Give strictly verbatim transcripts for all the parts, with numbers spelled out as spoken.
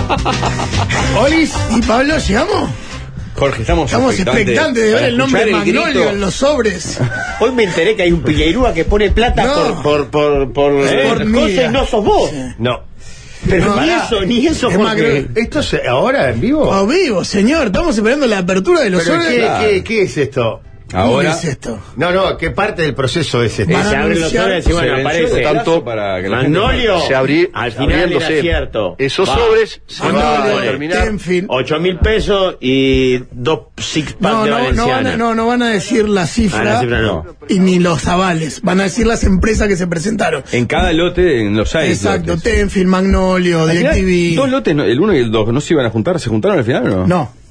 Olis y Pablo, ¿llegamos? Jorge, estamos, estamos expectantes de ver el nombre de Magnolio en los sobres. Hoy me enteré que hay un Piñeirúa que pone plata no. por por por, por, eh, por cosas y no sos vos. Sí. No. Pero no, ni para, eso, ni eso, Jorge. ¿Esto es ahora en vivo? A vivo, señor. Estamos esperando la apertura de los ¿Pero sobres. ¿qué, qué, ¿Qué es esto? Ahora, ¿qué es esto? No, no, ¿qué parte del proceso es esto? Se abren los sobres y bueno, aparece tanto para que la Magnolio gente se abrí, al final era cierto. Esos va. sobres se Magnolio, va a terminar ocho mil pesos y dos six pack no, de no, Valenciana. No van, a, no, no van a decir la cifra, ah, la cifra no. y ni los avales. Van a decir las empresas que se presentaron. En cada lote, en los seis. Exacto, lotes. Tenfield, Magnolio, DirecTV. Dos lotes, el uno y el dos, ¿no se iban a juntar? ¿Se juntaron al final o no? No.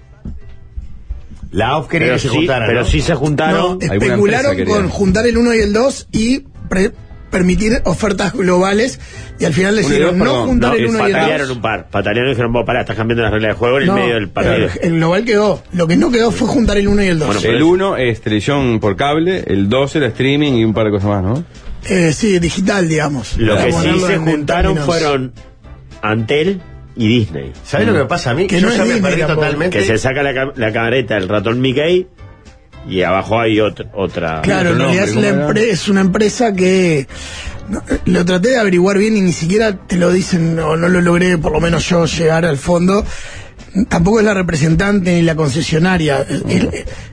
La A U F quería pero que se sí, juntaran, pero ¿no? sí se juntaron. No, especularon con juntar el uno y el dos y pre permitir ofertas globales y al final decidieron no perdón, juntar no, el uno y el dos. Patalearon un par, patalearon y dijeron, vos pará, estás cambiando las reglas de juego en no, el medio del partido. El global quedó, lo que no quedó fue juntar el uno y el dos. Bueno, el uno es televisión por cable, el dos era streaming y un par de cosas más, ¿no? Eh, sí, digital, digamos. Lo que sí se juntaron términos. fueron Antel y Disney. ¿Sabes mm. lo que me pasa a mí? Que yo no ya me Disney, perdí totalmente. Que se saca la, la camareta del ratón Mickey y abajo hay otro, otra. Claro, en realidad es, la es una empresa que no, lo traté de averiguar bien y ni siquiera te lo dicen, o no, no lo logré, por lo menos yo, llegar al fondo. Tampoco es la representante ni la concesionaria. Mm. El,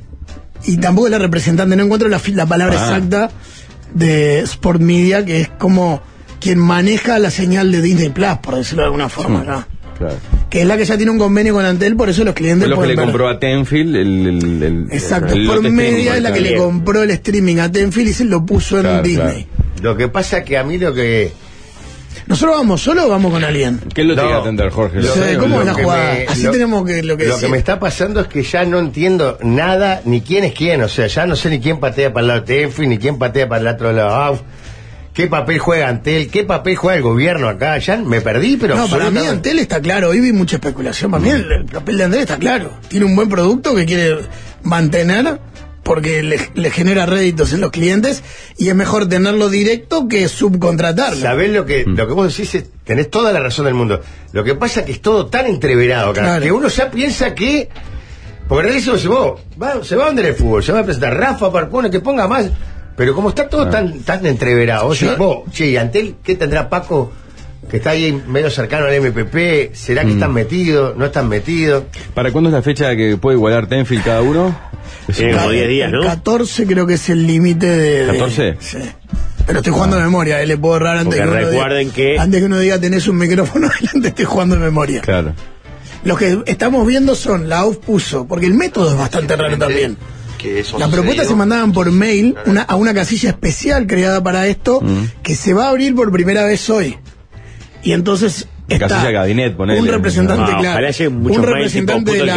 y tampoco es la representante, no encuentro la, la palabra ah. exacta de Sport Media, que es como quien maneja la señal de Disney Plus, por decirlo de alguna forma, ¿no? Claro. Que es la que ya tiene un convenio con Antel, por eso los clientes lo pueden que le ver. compró a Tenfield el, el, el exacto, el por media es la que bien. le compró el streaming a Tenfield y se lo puso claro, en Disney. Claro. Lo que pasa que a mí lo que... ¿Nosotros vamos solo o vamos con alguien? ¿Qué lo no, tiene que atender, Jorge? Lo, o sea, ¿cómo es la jugada? Me, Así lo, tenemos que lo que Lo decir. que me está pasando es que ya no entiendo nada, ni quién es quién. O sea, ya no sé ni quién patea para el lado de Tenfield, ni quién patea para el otro lado. ¿Qué papel juega Antel? ¿Qué papel juega el gobierno acá? Ya me perdí, pero... No, para mí Antel está claro. Hoy vi mucha especulación. Para mí el, el papel de Antel está claro. Tiene un buen producto que quiere mantener porque le, le genera réditos en los clientes y es mejor tenerlo directo que subcontratarlo. ¿Sabés lo que, mm. lo que vos decís? Es, tenés toda la razón del mundo. Lo que pasa es que es todo tan entreverado acá, claro. que uno ya piensa que... Porque en realidad se va, va, se va a vender el fútbol, se va a presentar Rafa Parpone, que ponga más... Pero como está todo ah. tan tan entreverado, oye, vos, che, ¿y Antel qué tendrá Paco? Que está ahí medio cercano al M P P, ¿será que mm. están metidos? ¿No están metidos? ¿Para cuándo es la fecha que puede igualar Tenfield cada uno? Tiene como diez días, ¿no? catorce creo que es el límite de, de... ¿catorce? Sí. Pero estoy jugando ah. de memoria, eh, le puedo errar antes que, uno recuerden diga, que... antes que uno diga tenés un micrófono delante, estoy jugando de memoria. Claro. Los que estamos viendo son, la A U F puso, porque el método es bastante raro también. Que eso las propuestas se mandaban por mail una, a una casilla especial creada para esto mm. que se va a abrir por primera vez hoy. Y entonces está casilla gabinete, ponele. un representante, no, claro, un representante de la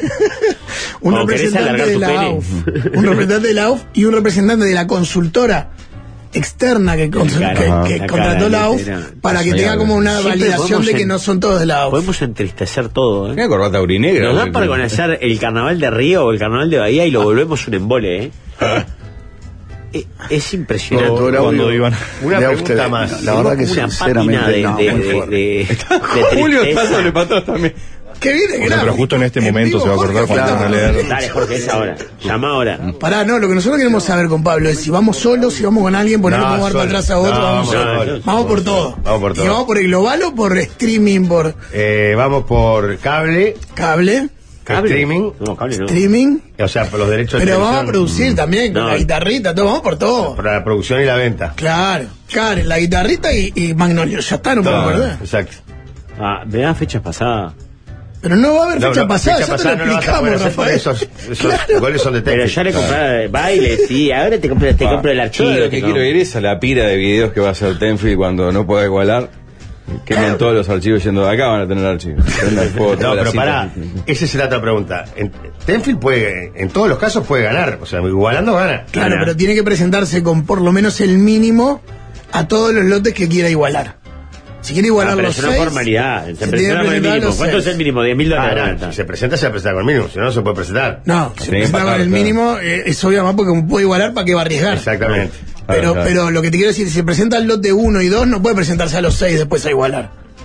un representante de la A U F, un representante de la A U F y un representante de la consultora externa que, con, cara, que, que la contrató la A U F para que tenga como una validación de que en, no son todos de la A U F. Podemos entristecer todo, ¿eh? Una corbata aurinegra. Nos dan para conocer el carnaval de Río o el carnaval de Bahía y lo volvemos un embole, ¿eh? es, es impresionante. Todo, todo cuando iban. Una pregunta usted, más. La verdad que una sinceramente de, no, de, muy de, fuerte. de, de, de Julio está sobre patrón también. Que viene, o sea, pero justo en este en momento vivo, se va a acordar cuando van a leer. Dale, Jorge, es ahora. Llama ahora. Pará, no, lo que nosotros queremos saber con Pablo es si vamos solos, si vamos con alguien, ponerlo no, no para atrás a otro. No, vamos, no, no, no, vamos por todo. Vamos por todo. ¿Y vamos por el global o por streaming? por eh, Vamos por cable. Cable. ¿Cable? Streaming. No, cable no. Streaming. O sea, por los derechos de Pero televisión. vamos a producir mm. también, con no. la guitarrita, todo, vamos por todo. Por la producción y la venta. Claro, claro, la guitarrita y, y Magnolio, ya está, no puedo perder. Exacto. Ah, me dan fechas pasadas. Pero no va a haber fecha no, pasada, fecha ya pasada te lo no explicamos, no Rafael. Esos, esos claro. goles son de Pero ya le compré baile, sí, ahora te compro, te ah, compro el archivo. Yo lo que quiero ir es a la pira de videos que va a hacer Tenfield cuando no pueda igualar. Quemen claro. todos los archivos yendo de acá, van a tener archivos. No, pero pará, esa es la otra pregunta. En, Tenfield puede, en todos los casos puede ganar, o sea, igualando gana. Claro, gana. pero tiene que presentarse con por lo menos el mínimo a todos los lotes que quiera igualar. Si quiere igualar ah, pero los es una seis, formalidad. Se, se presenta con el mínimo. ¿Cuánto es el mínimo? diez mil dólares. Ah, no, si se presenta, se presenta con el mínimo. Si no, no se puede presentar. No, si se presenta con el mínimo, eh, es obvio más porque puede igualar, ¿para qué va a arriesgar? Exactamente. Pero, claro, claro. pero lo que te quiero decir, si se presenta el lote uno y dos, no puede presentarse a los seis después a igualar.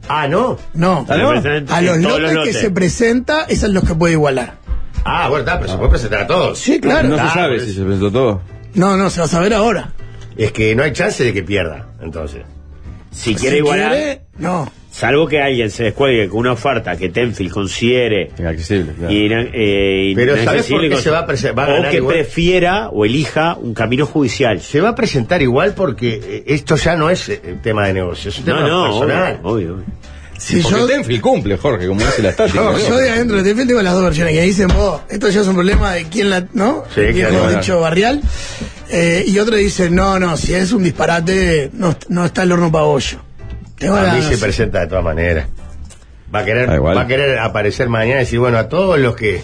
Ah, ¿no? No, ¿Ah, no? a los En todos lotes los que lotes. se presenta, esos son los que puede igualar. Ah, bueno, está, pero se puede presentar a todos. Sí, claro. No se Ah, sabe por si eso. se presentó todo. No, no, se va a saber ahora. Es que no hay chance de que pierda, entonces. Si quiere igualar, quiere, no. salvo que alguien se descuelgue con una oferta que Tenfield considere Inaccesible, claro. y, eh, Pero ¿sabes inaccesible por qué con- se va a prese- va a o ganar que igual? prefiera o elija un camino judicial. Se va a presentar igual porque eh, esto ya no es eh, tema de negocio, es un tema No, no, personal. obvio, obvio, obvio. Si Porque yo, Tenfield cumple, Jorge, como dice la estática. No, ¿no? yo de adentro de Tenfield tengo las dos versiones que dicen, vos, esto ya es un problema de quién la, ¿no? Sí, El viejo claro. dicho barrial. Eh, y otro dice, no, no, si es un disparate, no, no está el horno para bollo. Tengo A la- mí se presenta de todas maneras. Va a querer, Ah, igual. va a querer aparecer mañana y decir, bueno, a todos los que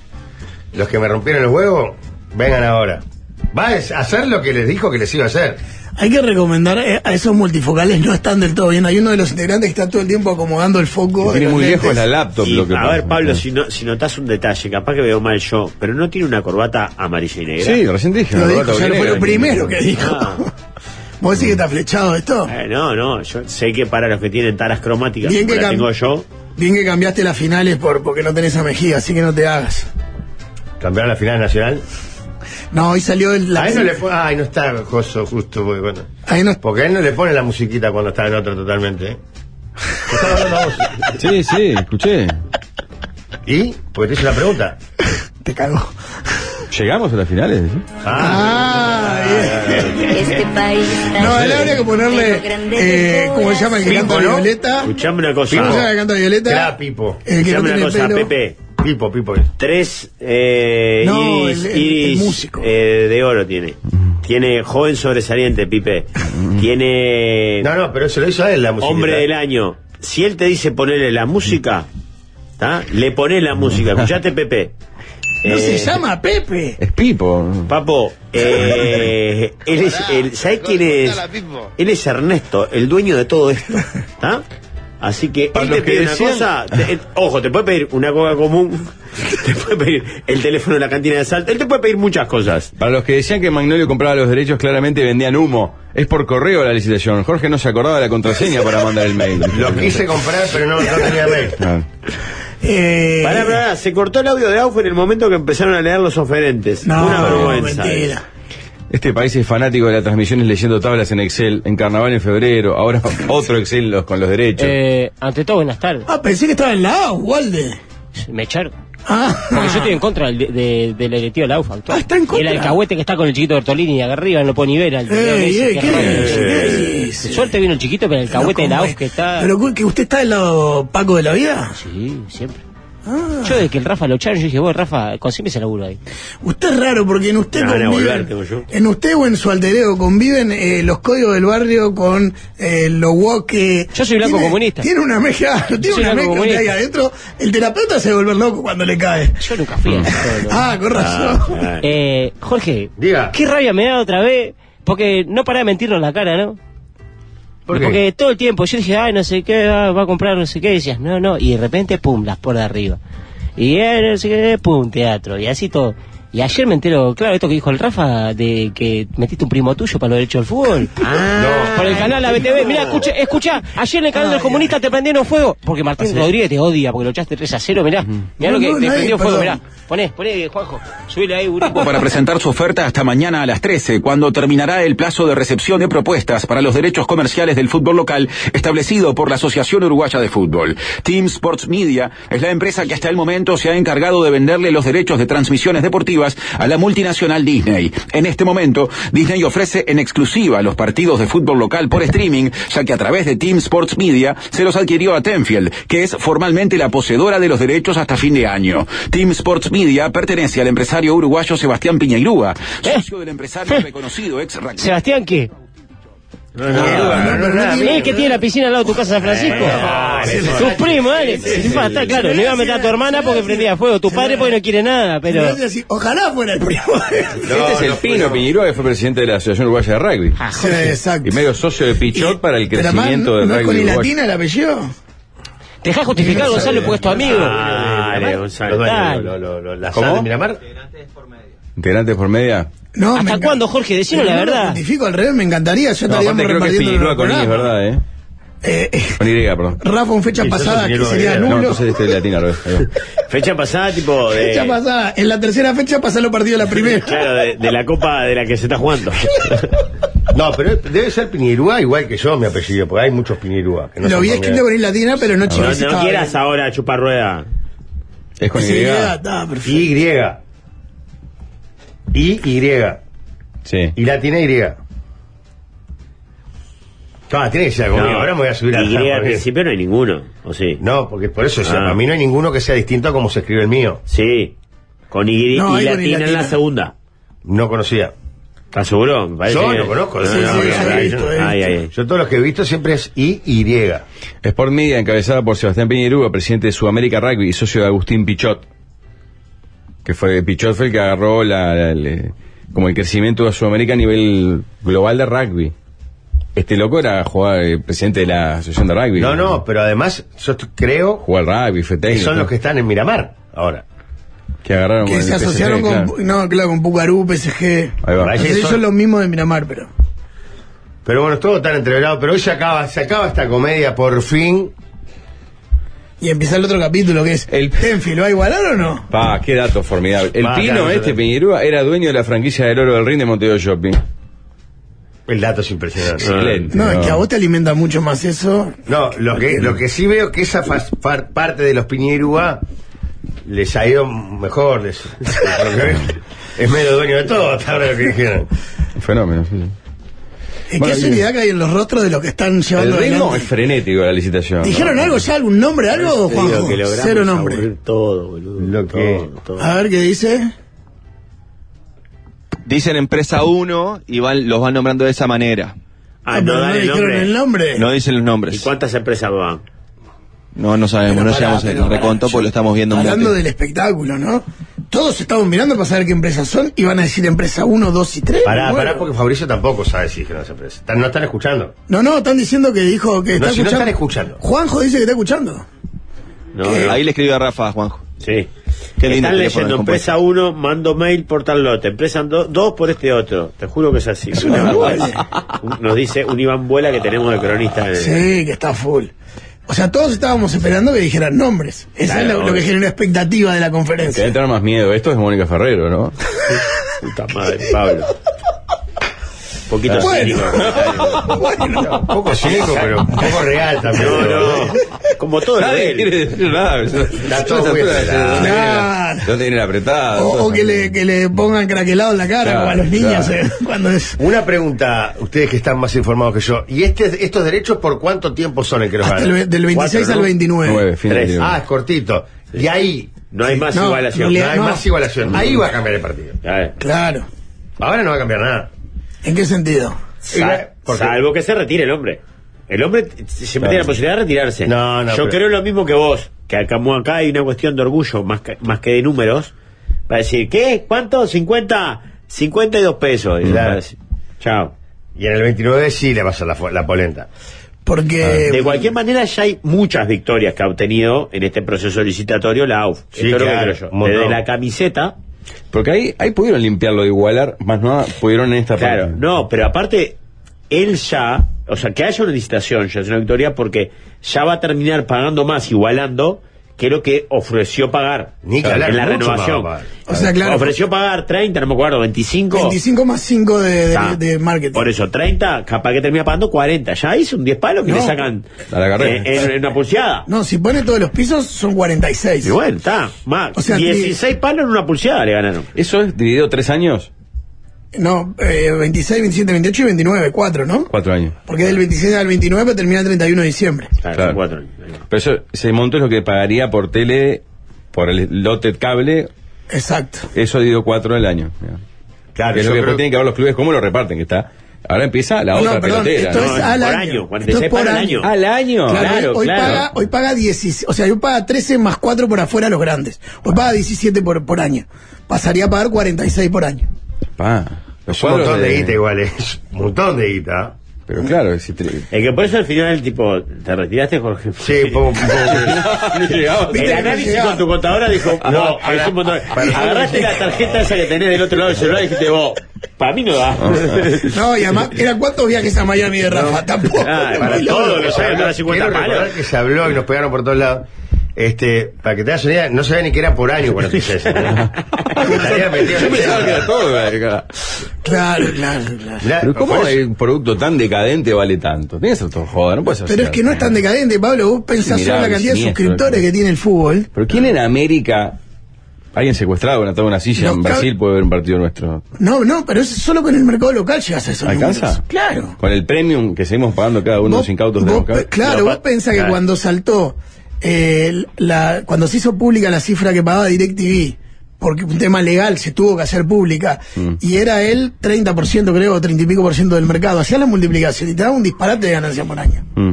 los que me rompieron los huevos, vengan ahora. Va a hacer lo que les dijo que les iba a hacer. Hay que recomendar eh, a esos multifocales, no están del todo bien. Hay uno de los integrantes que está todo el tiempo acomodando el foco. Que tiene de los muy lejos lentes. la laptop. Y, lo que a pasa. ver, Pablo, si, no, si notas un detalle, capaz que veo mal yo, pero no tiene una corbata amarilla y negra. Sí, recién dije. Lo una dijo, corbata ya fue negra. lo primero que dijo. Ah. ¿Vos decís que está flechado esto? Eh, no, no, yo sé que para los que tienen taras cromáticas, Bien como que la cam- tengo yo, Bien que cambiaste las finales por porque no tenés a Mejía, así que no te hagas. Cambiaron la final nacional. No, hoy salió el, la A él no le pone, ay, no está Joso justo, porque, bueno, Ahí no, porque a él no le pone la musiquita cuando está en otro totalmente. ¿eh? Estaba hablando a vos. Sí, sí, escuché. ¿Y? Porque te hice la pregunta. te cagó. ¿Llegamos a las finales? ¿sí? Ah, bien. Este país No, a él habría que ponerle, eh, ¿cómo se llama el que Pipo, canta ¿no? Violeta? escuchame una cosa. ¿Cómo se llama el que canta Violeta? Era Pipo. El que no Escuchame una tiene cosa, pelo. Pepe. Pipo, Pipo. Tres eh, No, iris, el- el- iris, el músico. eh, de oro tiene. Tiene joven sobresaliente, Pipe. Tiene No, no, pero se lo hizo a él la musiquita. hombre del año. Si él te dice ponerle la música, ¿tá? Le pones la música. Escuchate, Pepe. No Eh, se llama Pepe. Es Pipo. Papo, eh, él es, él, ¿sabés quién es? Él es Ernesto, el dueño de todo esto, ¿está? Así que Para él te los que pide una decían- cosa, te- él- ojo, te puede pedir una coca común, te puede pedir el teléfono de la cantina de Salta, él te puede pedir muchas cosas. Para los que decían que Magnolio compraba los derechos, claramente vendían humo. Es por correo la licitación. Jorge no se acordaba de la contraseña para mandar el mail. Lo quise comprar, pero no, no tenía mail. Ah. Eh, Pará, pará, se cortó el audio de Aufe en el momento que empezaron a leer los oferentes. no, Una vergüenza. mentira. Este país es fanático de las transmisiones leyendo tablas en Excel, en carnaval en febrero, ahora otro Excel los- con los derechos. Eh, ante todo, buenas tardes. Ah, pensé que estaba en la A, Walde. Me echaron. Ah, Porque yo estoy en contra del, de, del directivo de la U F A actual. Ah, está en contra. El alcahuete que está con el chiquito Bertolini acá arriba, no lo puedo ni ver. Al Ey, ey, qué ¿qué raro. dice? ¿Qué De dice? suerte vino el chiquito, pero el alcahuete de la U F que está... ¿Pero que usted está del lado Paco de la vida? Sí, siempre. Ah. Yo desde que el Rafa lo echaron, yo dije, vos Rafa, consígueme ese laburo ahí. Usted es raro porque en usted Me van a conviven, volver, tengo yo. en usted o en su alter ego conviven eh, los códigos del barrio con eh, los woke. Yo soy blanco Tiene- comunista. Tiene una mezcla, tiene Soy una blanco mezcla que hay comunista. adentro. El terapeuta se vuelve loco cuando le cae. Yo nunca fui a eso. todo, ¿no? Ah, con razón. Ah, Eh, Jorge, Diga. qué rabia me da otra vez, porque no pará de mentirnos la cara, ¿no? ¿Por qué? Porque todo el tiempo yo dije, ay, no sé qué, ah, va a comprar no sé qué, y decías, no, no, y de repente, pum, las por de arriba. Y eh, no sé qué, pum, teatro, y así todo. Y ayer me entero, claro, esto que dijo el Rafa, de que metiste un primo tuyo para los derechos del fútbol. Ah, Por el canal A B T V, mira, escucha, escucha, ayer en el canal del comunista te prendieron fuego, porque Martín Rodríguez te odia, porque lo echaste tres a cero, mirá, mirá No, lo que no, te nadie, prendió fuego, perdón. mirá. Poné, poné, Juanjo, subile ahí, Urico. Para presentar su oferta hasta mañana a las trece, cuando terminará el plazo de recepción de propuestas para los derechos comerciales del fútbol local establecido por la Asociación Uruguaya de Fútbol. Team Sports Media es la empresa que hasta el momento se ha encargado de venderle los derechos de transmisiones deportivas a la multinacional Disney. En este momento, Disney ofrece en exclusiva los partidos de fútbol local por streaming, ya que a través de Team Sports Media se los adquirió a Tenfield, que es formalmente la poseedora de los derechos hasta fin de año. Team Sports Media pertenece al empresario uruguayo Sebastián Piñeirúa, socio del empresario reconocido ex rugby. Sebastián, ¿qué? no, no, no, no, no, ¿Es que tiene la piscina al lado de tu casa, San Francisco? Tu primo, dale. Va, está claro, no iba a meter a tu hermana porque prendía fuego, tu padre porque no quiere nada, pero... Me hace así, ojalá fuera el primo. este es el Pino Piñirúa, que fue presidente de la Asociación Uruguaya de Rugby. Sí, exacto. Y medio socio de Pichot Y- para el pero además, crecimiento del ¿no es rugby con uruguayo. latina el apellido? Dejá justificar, Gonzalo, porque es tu amigo. Dale, Los Gonzalo. dueños, Dale. lo- lo- lo- la ¿Cómo? sal de Miramar. Integrantes por media. No, me ¿Hasta enca- cuándo, Jorge? Decinos Pero la no lo verdad. justifico al revés, me encantaría. Yo No, estaríamos aparte creo que es repartiendo Piñirúa el con I, es programa. verdad, ¿eh? Eh, eh, Con Y, perdón. Rafa en fecha Sí, pasada, yo que soy sería no, No, nulo. entonces este es latina, al revés. Ahí va. Fecha pasada, tipo de. Fecha pasada, en la tercera fecha pasan los partidos de la primera. Claro, de, de la copa de la que se está jugando. No, pero debe ser Piñerúa igual que yo, mi apellido, porque hay muchos Piñerúa. Que no Lo son vi familiares. escrito con I latina, pero no No, chivas. no quieras ahora chupar rueda. Es con Y. Sí, está perfecto. Y. Y, Y. Sí. Y latina Y. No, tiene que ser conmigo. No, Ahora me voy a subir a Y la al principio no hay ninguno, ¿o sí? No, porque por eso, o sea, Ah. para mí no hay ninguno que sea distinto a como se escribe el mío. Sí. Con Y, No, y hay con Y latina en la latina. segunda. No conocía. ¿Estás seguro? Me parece Yo que- lo conozco. No, sí, no, sí, no, sí, no, he no, visto, no. he Ay, visto. ay, ay. Yo todos los que he visto siempre es I, Y. Sport Media, encabezada por Sebastián Piñerúa, presidente de Sudamérica Rugby y socio de Agustín Pichot. Que fue Pichot fue el que agarró la, la- la- como el crecimiento de Sudamérica a nivel global de rugby. Este loco era jugar, eh, presidente de la asociación de rugby. No, no, pero además yo est- creo Jugó al rugby, fue que técnico. son los que están en Miramar ahora. que agarraron Que con se el P S G, asociaron con, claro. no, claro, con Pucarú, P S G. Ahí va. Ahí No sé si son- son los mismos de Miramar, pero. Pero bueno, es todo tan entreverado. Pero hoy se acaba, se acaba esta comedia por fin. Y empieza el otro capítulo que es. El- Tenfi, ¿lo va a igualar o no? Pa, qué dato formidable. El Va, Pino claro, este, claro. Piñerúa, era dueño de la franquicia del Oro del Ring de Montevideo Shopping. El dato es impresionante. Excelente. No, es que a vos te alimenta mucho más eso. No, lo que, lo que sí veo que esa fas- par- parte de los Piñerúa les ha ido mejor. Les, lo que veo, es medio dueño de todo, hasta ahora lo que dijeron. Un fenómeno, sí. Eh, Bueno, qué bien. seriedad que hay en los rostros de los que están El llevando ritmo adelante. es frenético de la licitación. ¿Dijeron ¿no? algo ya? ¿Algún nombre? ¿Algo, Te digo Juanjo? que logramos Cero nombre. aburrir todo, boludo. Lo que- Todo, todo. A ver qué dice. Dicen empresa uno y van, los van nombrando de esa manera. Ah, Ah, no pero dan no el dijeron nombre. el nombre. No dicen los ¿Y nombres. cuántas empresas van? No, no sabemos, Pero no pará, llegamos pero al pará, reconto yo- porque lo estamos viendo en Hablando bote. del espectáculo, ¿no? Todos estamos mirando para saber qué empresas son y van a decir empresa uno, dos y tres. Pará, Bueno. pará, porque Fabricio tampoco sabe si dijeron esa empresa. Están- no están escuchando. No, no, están diciendo que dijo que No, está si no escuchando. están escuchando. Juanjo dice que está escuchando. No, ¿Qué? no. Ahí le escribí a Rafa, Juanjo. Sí. Qué lindo Están teléfono leyendo descompuesto. empresa uno, mando mail por tal lote. Empresa dos por este otro. Te juro que es así. una vergüenza. Un- Nos dice un Iván Buela que tenemos de cronista. En el- Sí, que está full. O sea, todos estábamos esperando que dijeran nombres. Eso Claro, es lo, lo que obvio. generó expectativa de la Que debe conferencia. tener más miedo. Esto es Mónica Ferrero, ¿no? Puta madre, Pablo. Un poquito Bueno. cínico. Bueno, Un poco cínico, pero un poco real también. No, no. Como todo lo de Nadie él. quiere decir nada. Está todo muy acelerado. Claro. No tienen apretado. o, o que, le, que le pongan craquelado en la cara, Claro, como a los niños, claro. eh, cuando es. Una pregunta, ustedes que están más informados que yo. ¿Y este, estos derechos por cuánto tiempo son el que los Hasta ganan? el, ve- del veintiséis Cuatro, al ¿no? veintinueve. Nueve, fin de Tres. tiempo. Ah, es cortito. Y ahí No hay más No, igualación. en no realidad- hay no. más igualación. Ahí va a cambiar el partido. A ver. Claro. Ahora no va a cambiar nada. ¿En qué sentido? Sa- Porque- salvo que se retire el hombre. El hombre t- siempre Claro. tiene la posibilidad de retirarse. No, no, Yo pero- creo lo mismo que vos, que acá, como acá hay una cuestión de orgullo más que, más que de números, para decir, ¿qué? ¿Cuánto? cincuenta, cincuenta y dos pesos. Y Claro. va a decir, chao. Y en el veintinueve sí le va a hacer la, fu- la polenta. Porque. De cualquier manera ya hay muchas victorias que ha obtenido en este proceso licitatorio la A U F. Sí, Esto es lo que claro, creo yo. un montón. Desde la camiseta, Porque ahí, ahí pudieron limpiarlo de igualar, más no pudieron en esta claro, parte. no, pero aparte, él ya, o sea, que haya una licitación ya es una victoria porque ya va a terminar pagando más, igualando, que lo que ofreció pagar Ni que hablar, en la mucho renovación. más va a pagar. O sea, claro. Ofreció pagar treinta, no me acuerdo, veinticinco. veinticinco más cinco de, de, Ah, de marketing. Por eso, treinta, capaz que termina pagando cuarenta. Ya hizo un diez palos que No. le sacan A la carrera. eh, en, en una pulseada. No, si pone todos los pisos son cuarenta y seis. Y bueno, está, más. O sea, dieciséis palos en una pulseada le ganaron. ¿Eso es dividido tres años? No, eh, veintiséis, veintisiete, veintiocho y veintinueve, cuatro, ¿no? Cuatro años. Porque del veintiséis al veintinueve termina el treinta y uno de diciembre. Claro, Claro. cuatro años. Ahí va. Pero eso, ese monto es lo que pagaría por tele, por el lote cable, Exacto. eso dividido cuatro al año. Claro, Que es yo lo que creo- después tienen que ver los clubes cómo lo reparten, que está. Ahora empieza la No, otra no, perdón, pelotera. esto ¿no? es No, al por año. año, Esto cuarenta y seis es por para el año. año. Al año. Claro, Claro, hoy, claro. Paga, hoy paga diecisiete, o sea, hoy paga trece más cuatro por afuera los grandes. Hoy paga diecisiete por, por año. Pasaría a pagar cuarenta y seis por año. Pa, los Es un montón cuadros de guita igual, es un montón de guita. Pero claro, si te... Es que por eso al final, tipo, ¿te retiraste, Jorge? Sí, un poco. Un poco. no llegaba. El análisis con tu contadora dijo, no, es un montón. Agarraste la tarjeta esa que tenés del otro lado del celular y dijiste, vos, para mí no da. No, y además, ¿eran cuántos viajes a Miami de Rafa? No, tampoco. Ah, para todos los años, para cincuenta palos. Que se habló y nos pegaron por todos lados. Este, para que te das una idea, no sabía ni que era por año cuando te hice eso. ¿No? Yo pensaba que era todo, verga. Claro, claro, claro. Pero ¿cómo un producto tan decadente vale tanto? Tienes que ser todo joda, no puedes hacer. Pero es que no es tan decadente, Pablo. Vos pensás en la cantidad de suscriptores que tiene el fútbol. Pero ¿quién en América, alguien secuestrado, atado a una silla en Brasil, puede ver un partido nuestro? No, no, pero es solo con el mercado local llegas a esos ¿Alcanza? números. Claro. Con el premium que seguimos pagando cada uno de los incautos de vos, Boca. Claro, no, vos pensás claro. que cuando saltó, eh, la, cuando se hizo pública la cifra que pagaba DirecTV, porque un tema legal se tuvo que hacer pública, mm. y era el treinta por ciento, creo, o treinta y pico por ciento del mercado, hacía la multiplicación y te daba un disparate de ganancia por año. Mm.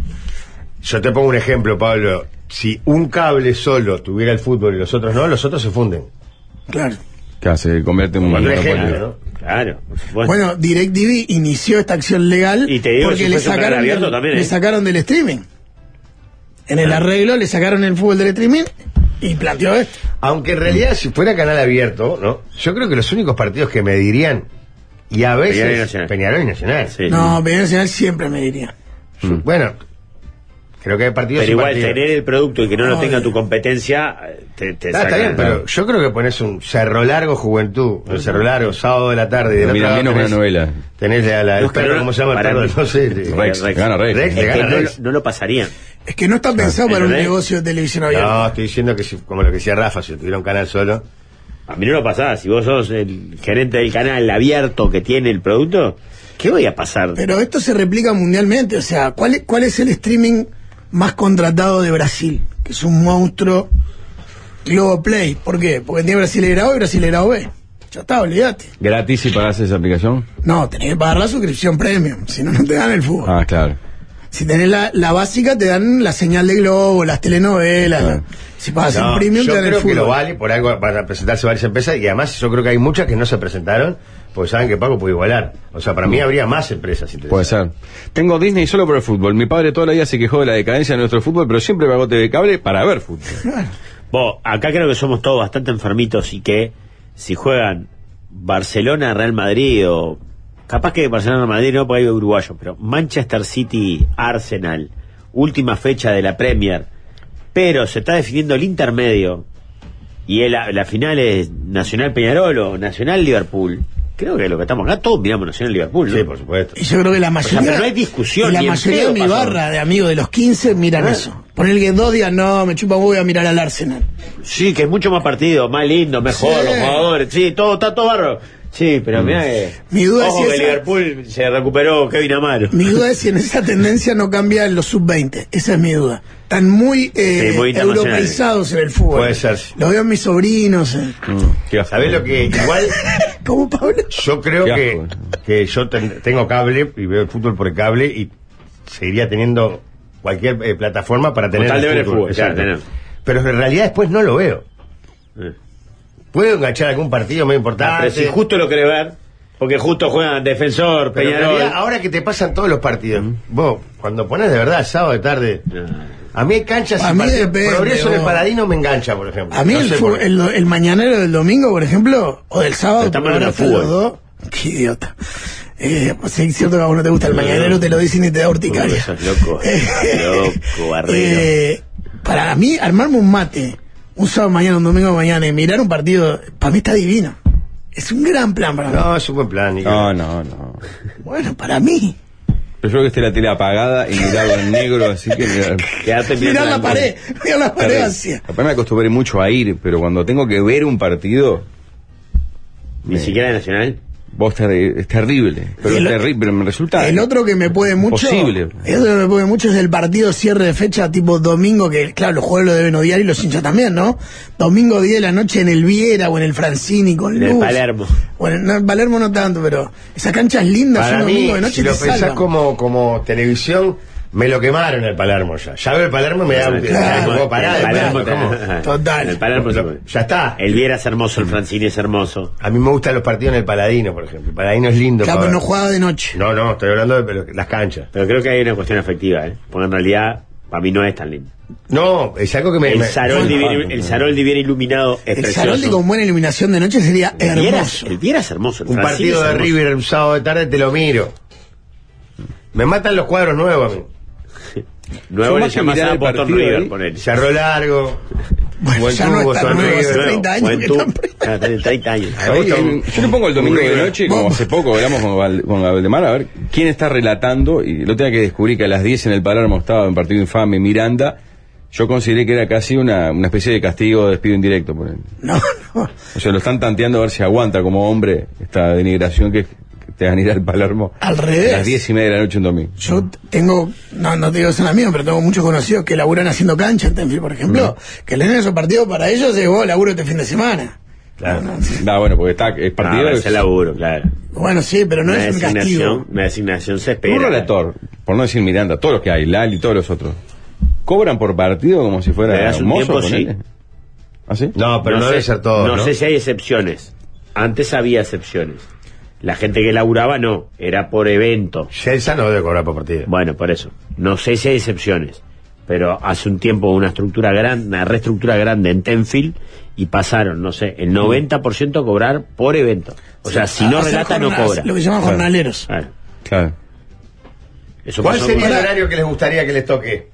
Yo te pongo un ejemplo, Pablo. Si un cable solo tuviera el fútbol y los otros no, los otros se funden. Claro. Claro, se convierte en un Otro ejemplo, Claro, ¿no? claro, por supuesto. Bueno, DirecTV inició esta acción legal Y te digo, porque si le fuese un canal sacaron, abierto del, también, ¿eh? le sacaron del streaming. En el arreglo le sacaron el fútbol del streaming y planteó esto. Aunque en realidad, si fuera canal abierto, ¿no? Yo creo que los únicos partidos que me dirían, y a veces Peñarol y Nacional. Peñarol y Nacional. Sí. No, Peñarol Nacional siempre me diría. Mm. Bueno, creo que hay partidos. Pero igual partidos. tener el producto y que no lo No, tenga eh. tu competencia te, te Ah, saca. está bien, pero yo creo que pones un Cerro Largo Juventud, un Cerro Largo sábado de la tarde y de Lo miran menos que una novela. Tenés la, la, el No, pero perro, no- ¿cómo se llama el para perro? mí- No sé. Rex, Rex. gana Rex. Rex, Es le que gana no, lo- Rex. no lo pasarían. Es que no está pensado para un ¿entendés? negocio de televisión abierta. No, estoy diciendo que si, como lo que decía Rafa, si tuviera un canal solo. A mí no lo pasaba. Si vos sos el gerente del canal abierto que tiene el producto, ¿qué voy a pasar? Pero esto se replica mundialmente. O sea, ¿cuál es, cuál es el streaming más contratado de Brasil? Que es un monstruo. Globoplay. ¿Por qué? Porque tiene Brasileirao y Brasileirao B. Ya está, olvídate. ¿Gratis si pagás esa aplicación? No, tenés que pagar la suscripción premium. Si no, no te dan el fútbol. Ah, claro. Si tenés la, la básica, te dan la señal de Globo, las telenovelas. Claro. la- si pagas No, el premium, yo te dan el creo que fútbol. lo vale, por algo para presentarse varias empresas, y además yo creo que hay muchas que no se presentaron porque saben que Paco puede igualar. O sea, para mí habría más empresas interesadas. Puede ser. Tengo Disney solo por el fútbol. Mi padre toda la vida se quejó de la decadencia de nuestro fútbol, pero siempre pagó T V cable para ver fútbol. Vos, acá creo que somos todos bastante enfermitos y que si juegan Barcelona, Real Madrid o... Capaz que Barcelona, Real Madrid no, porque hay uruguayos, pero Manchester City, Arsenal, última fecha de la Premier, pero se está definiendo el intermedio y el, la, la final es Nacional Peñarol o Nacional Liverpool. Creo que lo que estamos acá todos miramos Nacional Liverpool, ¿no? Sí, por supuesto. Y yo creo que la mayoría. O sea, pero no hay discusión, y la ni en mayoría pedo de mi pasó. barra de amigos de los quince miran Ah. eso. Poner que dos días, no, me chupa, voy a mirar al Arsenal. Sí, que es mucho más partido, más lindo, mejor, Sí. los jugadores, sí, todo, está todo barro. Sí, pero mirá que... Mi duda es ojo si que esa- Liverpool se recuperó Kevin Amaro. Mi duda es si en esa tendencia no cambia en los sub veinte. Esa es mi duda. Están muy, eh, Sí, muy internacionales. europeizados en el fútbol. Puede ser, sí. Lo veo en mis sobrinos. eh. Qué asco. ¿Sabés lo que igual? ¿Cómo, Pablo? Yo creo Qué que, asco. que yo ten- tengo cable y veo el fútbol por el cable y seguiría teniendo cualquier eh, plataforma para tener tal de ver el fútbol, exacto. claro, tener. Pero en realidad después no lo veo. Eh. Puedo enganchar algún partido muy Ah, importante. pero si justo lo querés ver, porque justo juegan Defensor, Pero en Peñarol. realidad, ahora que te pasan todos los partidos, vos, cuando pones de verdad sábado de tarde, a mí hay canchas A y mí partidos. depende, Progreso en el vos. Paladino me engancha, por ejemplo. A mí No el, sé fu- por qué. el, el mañanero del domingo, por ejemplo, o del sábado, Pero estamos porque hablando ahora de están los dos. Qué idiota. Eh, pues sí, es cierto que a vos no te gusta el mañanero, te lo dicen y te da urticaria. Uy, sos loco, loco, barrero. Eh, para mí, armarme un mate, un sábado mañana, un domingo mañana, y mirar un partido, para mí está divino. Es un gran plan para mí. No, es un buen plan. Nico. No, no, no. Bueno, para mí. Prefiero que esté la tele apagada y mirarlo en negro, así que... mirar- Quedate Mirar mirando la pared, mirar la pared Terrible. vacía. Capaz me acostumbré mucho a ir, pero cuando tengo que ver un partido, Ni me- siquiera de Nacional. vos terri- es terrible. Pero El- es terrible, pero me resulta... El otro que me puede mucho. Posible. El otro que me puede mucho es el partido cierre de fecha tipo domingo, que claro, los jugadores lo deben odiar y los hinchas también, ¿no? Domingo diez de la noche en el Viera o en el Francini con En luz. el Palermo. Bueno, no, en Palermo no tanto, pero esas canchas lindas Para un mí, domingo de noche si lo te pensás salvan. como, como televisión, Me lo quemaron el Palermo ya. Ya veo el Palermo y me da un Claro, puedo parar. el Palermo ¿cómo? te- Total. El Palermo se Lo- puede. ya está. El Viera es hermoso, el Francini es hermoso. A mí me gustan los partidos en el Paladino, por ejemplo. El Paladino es lindo. Claro, para pero no ver. jugaba de noche. No, no, estoy hablando de pero- las canchas. Pero creo que hay una cuestión afectiva, ¿eh? Porque en realidad, para mí no es tan lindo. No, es algo que me... El me- Saroldi Bueno, bien, bueno, el Saroldi bien iluminado es El precioso. Saroldi con buena iluminación de noche sería El Viera, hermoso. el Viera es hermoso. el Un Francini partido es de hermoso. River un sábado de tarde te lo miro. Me matan los cuadros nuevos a mí. Nuevo Yo le más que llamás mirar a el Boston partido River, ahí, ponele. Cerro Largo. Bueno, Buen ya no tubo, está Boston nuevo, hace River. treinta años que Juventud. están- Ah, tiene treinta años. Me gusta Ahí, un- yo le pongo el domingo un de River. noche, como hace poco hablamos con, Val- con Valdemar, a ver quién está relatando, y lo tenía que descubrir que a las diez en el Palermo estaba en partido infame Miranda. Yo consideré que era casi una, una especie de castigo de despido indirecto. Por él. No, no. O sea, lo están tanteando a ver si aguanta como hombre esta denigración que, que te van a ir al Palermo Al revés. a las diez y media de la noche un domingo. Yo tengo, no, no te digo que son amigos, pero tengo muchos conocidos que laburan haciendo cancha en Tenfield, por ejemplo, que le den esos partidos para ellos es vos laburo este fin de semana. Claro. No, no, sí. Da, bueno, porque está, es partido. No, es es el laburo, claro. Bueno, sí, pero no una es un designación, castigo. una designación se espera. un relator, por no decir Miranda, todos los que hay, Lali y todos los otros, cobran por partido como si Le fuera das un un mozo, tiempo, ponele. sí. ¿Ah, sí? No, pero no, sé, debe ser todo, No, ¿no? sé si hay excepciones. Antes había excepciones. La gente que laburaba no, era por evento. Celsa no debe cobrar por partido. Bueno, por eso. No sé si hay excepciones. Pero hace un tiempo una estructura grande, una reestructura grande en Tenfield y pasaron, no sé, el noventa por ciento a cobrar por evento. O sea, si no Hacer relata no jornadas, cobra. Lo que llaman Claro. jornaleros. Claro. Claro. Eso ¿Cuál pasó sería con- el horario que les gustaría que les toque?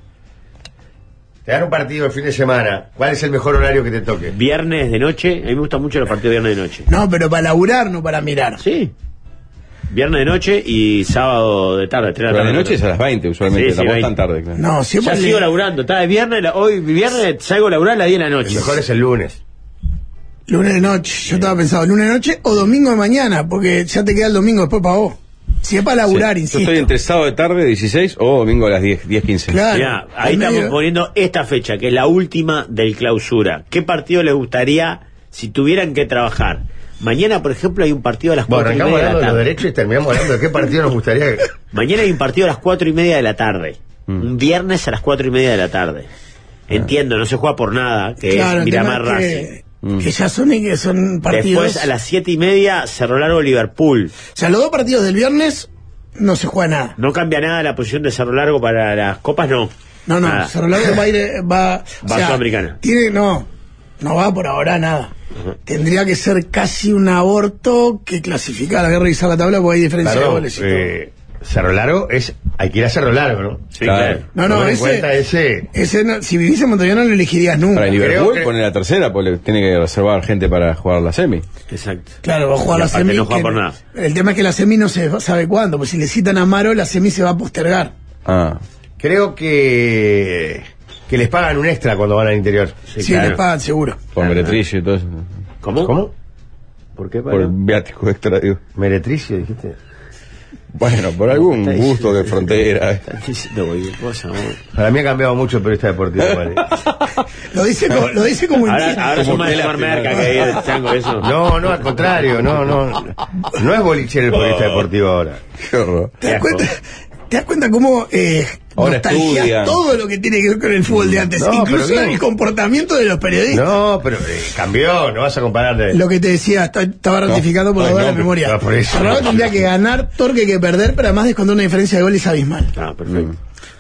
Te dan un partido el fin de semana. ¿Cuál es el mejor horario que te toque? Viernes de noche, a mí me gustan mucho los partidos de viernes de noche. No, pero para laburar, no para mirar. Sí. Viernes de noche y sábado de tarde, tres de la Pero tarde. de noche es a las veinte usualmente, Sí, sí, tampoco veinte. tan tarde, claro. No, Ya siempre sigo le- laburando, está de viernes, la- hoy viernes salgo a laburar a las diez de la noche. El mejor es el lunes. lunes de noche. Yo estaba pensando lunes de noche o domingo de mañana, porque ya te queda el domingo después para vos. Si es para laburar, Sí. Yo insisto. estoy entre sábado de tarde, dieciséis, o domingo a las diez, diez quince. Claro. Mirá, ahí al estamos medio. poniendo esta fecha, que es la última del clausura. ¿Qué partido les gustaría si tuvieran que trabajar? Mañana, por ejemplo, hay un partido a las Bueno, cuatro y arrancamos media de hablando la de los tarde. derechos y terminamos hablando de qué partido nos gustaría que... Mañana hay un partido a las cuatro y media de la tarde. Mm. Un viernes a las cuatro y media de la tarde. Entiendo, no se juega por nada, que Claro, es el tema Miramar es Racing. que, que ya son y que son partidos. Después a las siete y media Cerro Largo Liverpool. O sea, los dos partidos del viernes no se juega nada. No cambia nada la posición de Cerro Largo para las copas, no. No, no, Nada. Cerro Largo va a ir, va, o Va a Sudamericana. Tiene, no, no va por ahora nada. Tendría que ser casi un aborto que clasificar, hay que revisar la tabla porque hay diferencia de Perdón, goles y todo. eh, Cerro Largo es... Hay que ir a Cerro Largo, ¿no? Sí, Claro. claro. No, no, Tomen en ese, cuenta ese... ese no- si vivís en Montevideo no lo elegirías nunca. Para el Creo Liverpool que- pone la tercera, porque tiene que reservar gente para jugar la semi. Exacto. Claro, va a jugar Y la aparte semi. no juega que- por nada. El tema es que la semi no se sabe cuándo, pues si le citan a Amaro, la semi se va a postergar. Ah, Creo que... Que les pagan un extra cuando van al interior. Sí, claro. les pagan, seguro. por meretricio y todo eso. ¿Cómo? ¿Cómo? ¿Por qué? Por Pablo? viático extra, digo. Meretricio, dijiste. Bueno, por algún Está gusto diciendo- de frontera. eh. Estás diciendo cualquier cosa, vos. Para mí ha cambiado mucho el periodista deportivo. Vale. Lo dice como, lo dice como Ahora, entiende. ahora son más de tomar lástima. merca que hay de chango, eso. No, no, al contrario, no, no. No es bolichero el periodista deportivo ahora. Qué horror. ¿Te das Qué asco. cuenta, te das cuenta cómo eh, Ahora nostalgias estudia. todo lo que tiene que ver con el fútbol de antes? No, Incluso pero bien. el comportamiento de los periodistas. No, pero eh, cambió, no vas a comparar de... Lo que te decía, está- estaba ratificado por la Ay, duda de no, la memoria. no, por eso. Cerrado tendría que ganar, Torque que perder, pero además descontar una diferencia de goles abismal. Ah, perfecto.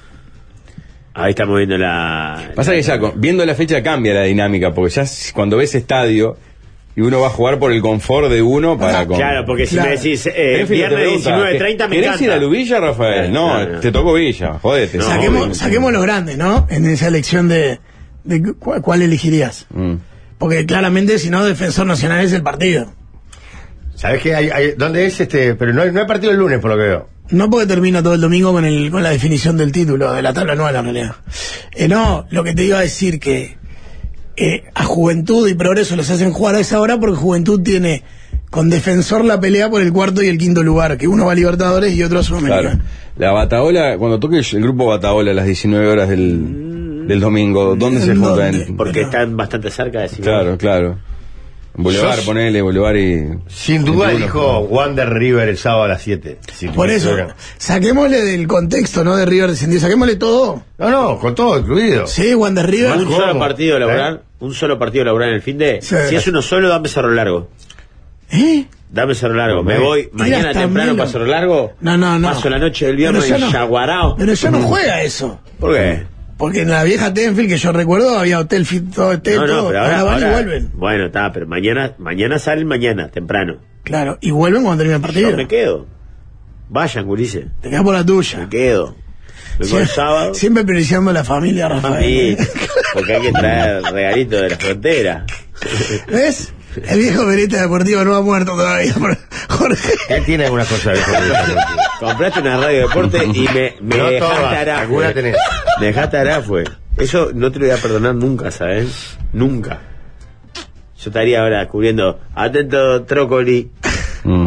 Ahí estamos viendo la... Pasa que ya con- viendo la fecha cambia la dinámica, porque ya s- cuando ves estadio y uno va a jugar por el confort de uno para... Ah, con- Claro, porque si Claro. me decís eh, Tenfield te viernes pregunta, diecinueve treinta me ¿querés encanta. ir a Lubilla, Rafael? No, No, no. te tocó Villa, jodete. No, saquemos, obvio. saquemos los grandes, ¿no? En esa elección de, de cu- cuál elegirías. Mm. Porque claramente, si no, Defensor Nacional es el partido. ¿Sabes qué? Hay, hay- ¿Dónde es este? Pero no hay, no hay partido el lunes, por lo que veo. No porque termina todo el domingo con el con la definición del título, de la tabla anual en realidad. Eh, no, lo que te iba a decir que eh, a Juventud y Progreso los hacen jugar a esa hora porque Juventud tiene con Defensor la pelea por el cuarto y el quinto lugar, que uno va a Libertadores y otro a Sudamericana. Claro. La Bataola, cuando toque el grupo Bataola a las diecinueve horas del, del domingo, ¿dónde se ¿En junta? dónde? En- Porque Pero- están bastante cerca de Simón. Claro, claro. Boulevard, Sos- ponele, Boulevard y... Sin duda veintiuno. dijo Wander River el sábado a las siete. Si Por te- eso, saquémosle del contexto, ¿no? De River descendido, saquémosle todo. No, no, con todo incluido. Sí, Wander River. Un ¿Cómo? solo partido laboral, ¿Eh? un solo partido laboral en el fin de. Sí. Si es uno solo, dame Cerro Largo. ¿Eh? Dame Cerro Largo. Me Mira, voy mañana hasta temprano Melo. para Cerro Largo. No, no, no. Paso la noche del viernes Pero en ya no- Yaguarao. Pero ya no juega eso. ¿Por qué? Porque en la vieja Tenfield que yo recuerdo había hotel, fit, todo hotel, No, no, todo. pero ahora, ahora, van ahora- y vuelven. Bueno, está, pero mañana, mañana salen mañana, temprano. Claro, y vuelven cuando termina el partido. Yo me quedo. Vayan, Gurice. Te quedas por la tuya. Me quedo. Vengo el sábado. Siempre priorizando a la familia, Rafael. Mami, porque hay que traer regalitos de la frontera. ¿Ves? El viejo periodista deportivo no ha muerto todavía. Jorge. Él tiene algunas cosas de Compraste una radio de deporte y me, me No dejaste todas, arafue. alguna tenés. Me dejaste arafue. Eso no te lo voy a perdonar nunca, ¿sabes? Nunca. Yo estaría ahora cubriendo. Atento, Trócoli. Mm.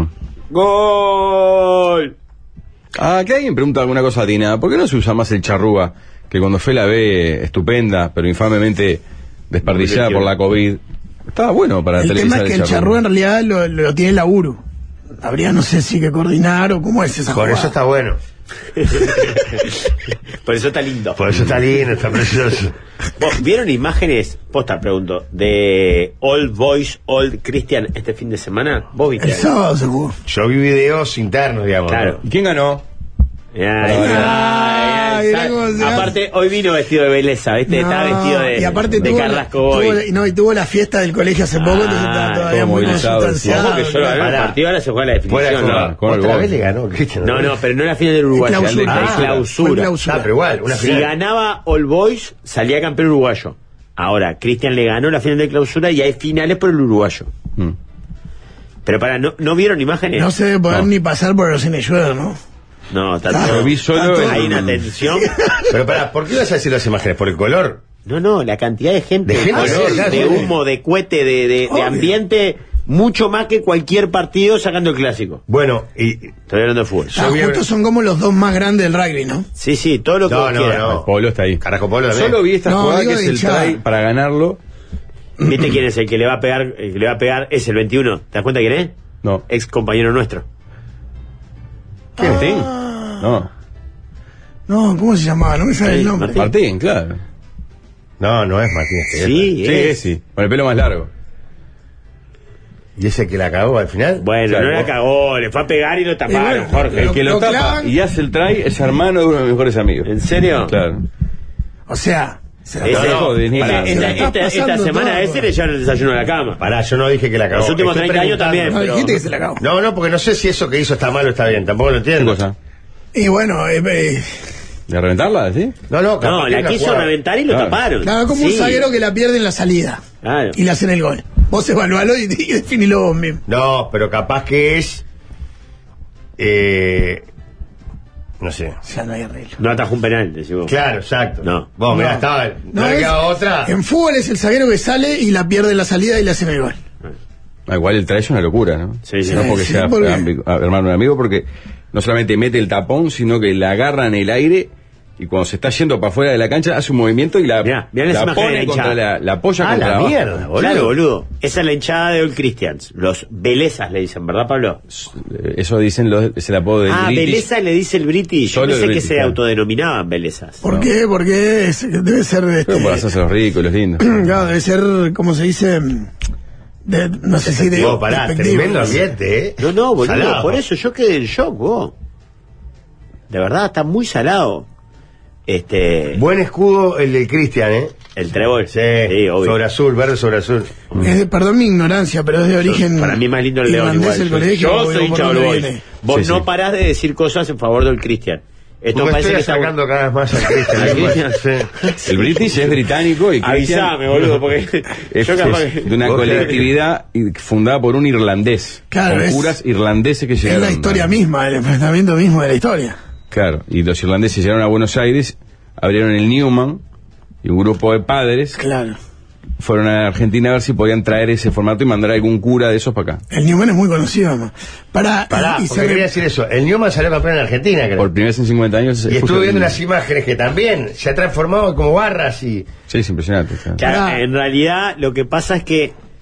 ¡Gol! Ah, que alguien pregunta alguna cosa atinada. ¿Por qué no se usa más el charrúa? Que cuando fue la B, estupenda, pero infamemente desperdiciada por la COVID. Estaba bueno para El tema televisar es que el charrúa en realidad lo, lo tiene la U R U. Habría, no sé si que coordinar o cómo es esa Por jugada. eso está bueno. Por eso está lindo. Por eso está lindo, está precioso. ¿Vos ¿Vieron imágenes, posta pregunto, de Old Boys, Old Christian este fin de semana? ¿Vos viste? El sábado se jugó. Yo vi videos internos, digamos. Claro. ¿Y quién ganó? Ay, ay, ay, mirá ay, cómo se aparte, hoy vino vestido de belleza, ¿viste? No, Estaba vestido de, y aparte de tuvo Carrasco la, Boy. tuvo la- y, no, y tuvo la fiesta del colegio hace poco, entonces Ah, estaba todavía todo muy movilizado, consustanciado. Ojo que solo ganó el Pará. partido, ahora se juega la Fuera de definición. joda. ¿no? con el Otra gol. vez le ganó, Cristian. No, no, pero no la final del Uruguay, la de Clausura. la Ah, fue clausura. clausura. Ah, pero igual, una Si final. ganaba All Boys, salía campeón uruguayo. Ahora, Cristian le ganó la final de clausura y hay finales por el uruguayo. Mm. Pero para, ¿no, ¿no vieron imágenes? No se debe poder No. ni pasar por los Cinejuegos, ¿no? No, está Claro, todo- vi solo está todo- Hay una tensión. Pero pará, ¿por qué ibas a decir las imágenes? ¿Por el color? No, no, la cantidad de gente, De gente, color, sí, claro, de sí. humo, de cohete, de, de, de Obvio. ambiente, mucho más que cualquier partido sacando el clásico. Bueno, y... Estoy hablando de fútbol. Ah, vi- justo son como los dos más grandes del rugby, ¿no? Sí, sí, todo lo que No, vos no, quieras. no. Polo está ahí. Carajo, Polo también. Solo vi esta No, jugada digo que es de el hinchada. try para ganarlo. ¿Viste quién es el que le va a pegar? El que le va a pegar es el veintiuno. ¿Te das cuenta quién es? No. Ex compañero nuestro. ¿Quién? ¿Martín? No. No, ¿cómo se llamaba? No me sale Sí, el nombre. Martín. Martín, claro. No, no es Martínez. Tejeda. Sí, Sí, es. sí. Con el pelo más largo. ¿Y ese que la cagó al final? Bueno, Claro. no la cagó, le fue a pegar y lo taparon, Y bueno, Jorge. El que lo, lo tapa clavan. y hace el try es hermano de uno de mis mejores amigos. ¿En serio? Claro. O sea, se la- Ese- No, no, de ni Pará, la- esta, se la está esta- esta pasando semana todo. a ese le llevan el desayuno a la cama. Pará, yo no dije que la cagó. Los últimos Estoy treinta años preguntando. también. no pero- dijiste que se la acabó. No, no, porque no sé si eso que hizo está mal o está bien. Tampoco lo ¿Qué entiendo. cosa? Y bueno, eh, eh, ¿De reventarla, sí? No, no, capaz No, que la una quiso jugada- reventar y lo Claro. taparon. claro, como un Sí. zaguero que la pierde en la salida. Claro. Y le hacen el gol. Vos evalualo y, y definilo vos mismo. No, pero capaz que es... Eh... No sé. Ya no hay arreglo. No atajó un penal, decimos. Claro, exacto. No. Vos, mirá, No. estaba... No, No, le es- quedaba otra. En fútbol es el zaguero que sale y la pierde en la salida y le hacen el gol. Ah, igual el try es una locura, ¿no? Sí, sí. No porque Sí, sea porque- amigo- ah, hermano de un amigo, porque no solamente mete el tapón, sino que la agarra en el aire y cuando se está yendo para afuera de la cancha hace un movimiento y la, Mirá, mirá las la imágenes de pone la contra hinchada. la, la apoya Ah, contra la abajo. mierda, boludo. Claro, boludo. Esa es la hinchada de All Christians. Los Belezas le dicen, ¿verdad, Pablo? Eso dicen los, es el apodo del Ah, British. Beleza le dice el British. Yo Solo el pensé que British, se claro. autodenominaban Belezas. ¿Por qué? Porque es- debe ser de Pero por hacerse los ricos, los lindos. claro, debe ser, ¿cómo se dice? De, no sé si de. Vos, pará, despectivo. tremendo ambiente, ¿eh? No, no, boludo. Salado. Por eso yo quedé en shock, vos. De verdad, está muy salado. Este. Buen escudo el del Cristian, ¿eh? El trébol. Sí, obvio. sobre azul, verde sobre azul. Es de- perdón mi ignorancia, pero es de origen. Para mí más lindo el León irlandés igual. el colegio, Yo o- soy o hincha por del dónde Boys. viene. Vos Sí, no sí. parás de decir cosas en favor del Cristian. Esto Porque parece estoy que está... sacando cada vez más al Cristian. Al ¿eh? Cristian. Sí. El British es británico y Christian Avisame, boludo, porque es, yo capaz es que... de una Vos colectividad y- fundada por un irlandés. Claro, con es- curas irlandeses que Es llegaron. la historia a- misma, el enfrentamiento mismo de la historia. Claro, y los irlandeses llegaron a Buenos Aires, abrieron el Newman y un grupo de padres Claro. fueron a Argentina a ver si podían traer ese formato y mandar algún cura de esos para acá. El Newman es muy conocido, además. Para, Pará, y porque se- quería decir eso. El Newman salió campeón en Argentina, creo. Por primera vez en cincuenta años. Y justo estuve viendo el- unas imágenes que también se ha transformado como barras y... Sí, es impresionante. claro. Claro, Pará. en realidad lo que pasa es que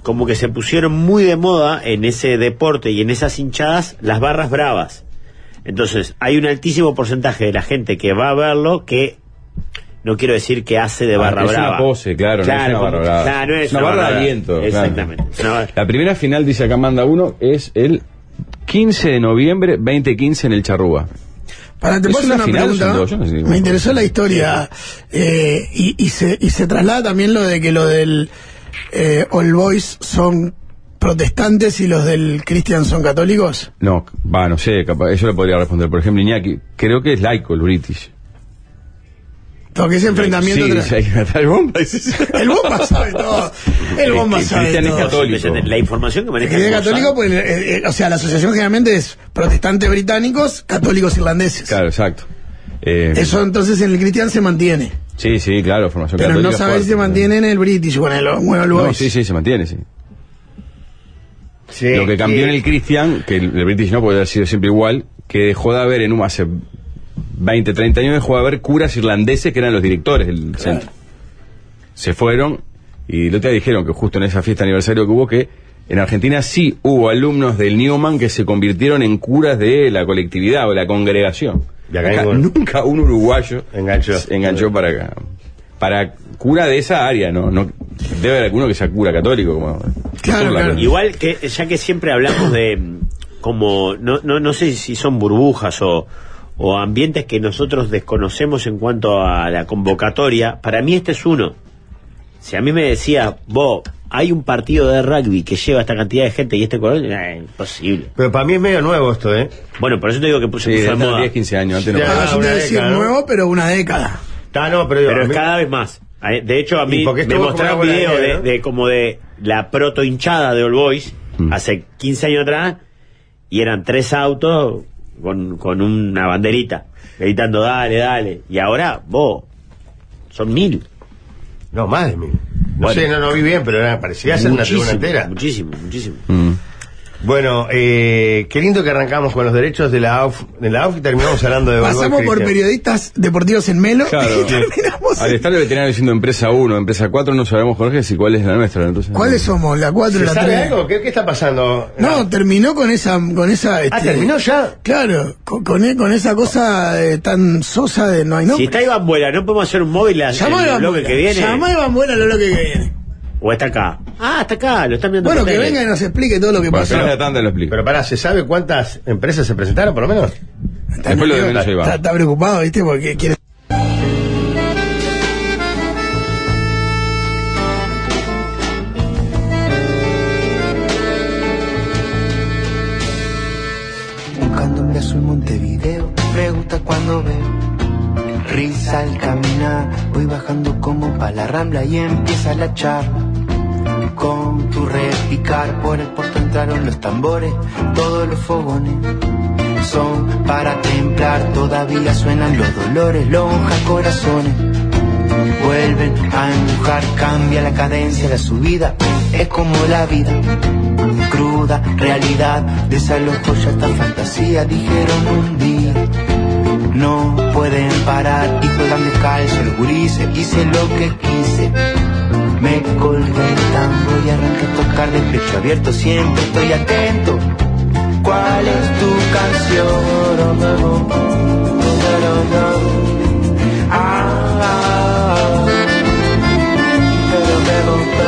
como que se pusieron muy de moda en ese deporte y en esas hinchadas las barras bravas. Entonces hay un altísimo porcentaje de la gente que va a verlo que, no quiero decir que hace de barra ah, es brava. Es una pose, claro, claro, no es una barra brava. Claro, no es una, una barra barra de aliento. Exactamente. Claro. La primera final, dice acá Manda uno, es el quince de noviembre, veinte quince en el Charrúa. Para te ¿Es puedo una hacer una final, pregunta. dos, yo no sé, Me bueno. interesó la historia eh, y, y, se, y se traslada también lo de que lo del eh, All Boys son protestantes y los del Christian son católicos. No, va, no sé, capaz, eso lo podría responder. Por ejemplo, Iñaki, creo que es laico el British. Porque ese enfrentamiento... Sí, tra- dice ahí, el bomba, dice. El bomba sabe todo. El bomba El sabe Cristian es todo. católico. La información que El maneja Cristian el católico, pues, eh, eh, o sea, la asociación generalmente es protestantes británicos, católicos irlandeses. Claro, exacto. Eh, Eso entonces en el Cristian se mantiene. Sí, sí, claro, formación Pero católica. no sabes si fuerte, se mantiene en el British o en el bueno, el No, Boys. sí, sí, se mantiene, sí. Sí, Lo que cambió y- en el Christian, que el, el British no puede haber sido siempre igual, que dejó de haber en un hace veinte, treinta años, dejó de haber curas irlandeses que eran los directores del centro. Se fueron y el otro día dijeron que justo en esa fiesta aniversario que hubo, que en Argentina sí hubo alumnos del Newman que se convirtieron en curas de la colectividad o de la congregación. Y acá Acá ninguno. nunca un uruguayo Enganchó. se enganchó para acá. Para cura de esa área, ¿no? no debe haber alguno que sea cura católico. Como, Claro, por la- claro. Igual que, ya que siempre hablamos de mm, como, no, no, no sé si son burbujas o, o ambientes que nosotros desconocemos en cuanto a la convocatoria, para mí este es uno. Si a mí me decía, vos, hay un partido de rugby que lleva esta cantidad de gente y este color, eh, imposible. Pero para mí es medio nuevo esto, ¿eh? Bueno, por eso te digo que puse Sí, puso de de moda. diez, quince años, antes no Ya, pasaba. Ah, yo te una iba a decir década, ¿no? nuevo, pero una década. Está, no, pero, digo, Pero a es mí- cada vez más. De hecho, a ¿Y mí por qué me estuvo mostraron como una video bola de de, nieve, de como de la proto hinchada de All Boys Mm. hace quince años atrás y eran tres autos con, con una banderita gritando dale, dale. Y ahora, vos, son mil. No, más de mí. No Bueno. sé, no, no vi bien, pero era, parecía ser una tribuna entera. Muchísimo, muchísimo. Mm. Bueno, eh, qué lindo que arrancamos con los derechos de la A U F, de la A U F y terminamos hablando de Pasamos Volvo por Cristian. periodistas deportivos en Melo Claro. y terminamos Al en- estar el veterinario diciendo empresa uno, empresa cuatro, no sabemos, Jorge, si cuál es la nuestra. Entonces, ¿Cuáles somos? ¿La cuatro y ¿Se la sabe tres? algo? ¿Qué, qué está pasando? No, terminó con esa... Con esa Ah, este, ¿terminó ya? Claro, con, con, e- con esa cosa eh, tan sosa de no hay Si nombre. está Iván Buena, ¿no podemos hacer un móvil al Llamá a el Iván bloque Buena. que viene? Llamá a Iván Buena lo bloque que viene. ¿O está acá? Ah, está acá, lo están viendo Bueno, por que tele. venga y nos explique todo lo que Bueno, pasó. después de la tanda lo explico. Pero pará, ¿se sabe cuántas empresas se presentaron, por lo menos? Está, Después lo de nervioso, menos ahí va. está, está preocupado, ¿viste? Porque quiere... Buscando un beso en Montevideo, me gusta cuando veo risa al caminar. Voy bajando como pa' la Rambla y empieza la charla. Con tu repicar por el puerto entraron los tambores, todos los fogones son para templar. Todavía suenan los dolores, lonjas, corazones vuelven a empujar. Cambia la cadencia, la subida es como la vida, cruda realidad. Desalojo ya esta fantasía, dijeron un día. No pueden parar y juegan descalzo los gurises. Hice lo que quise, me colgué el tango y arranqué a tocar de pecho abierto. Siempre estoy atento. ¿Cuál es tu canción? Ah, pero me gustó.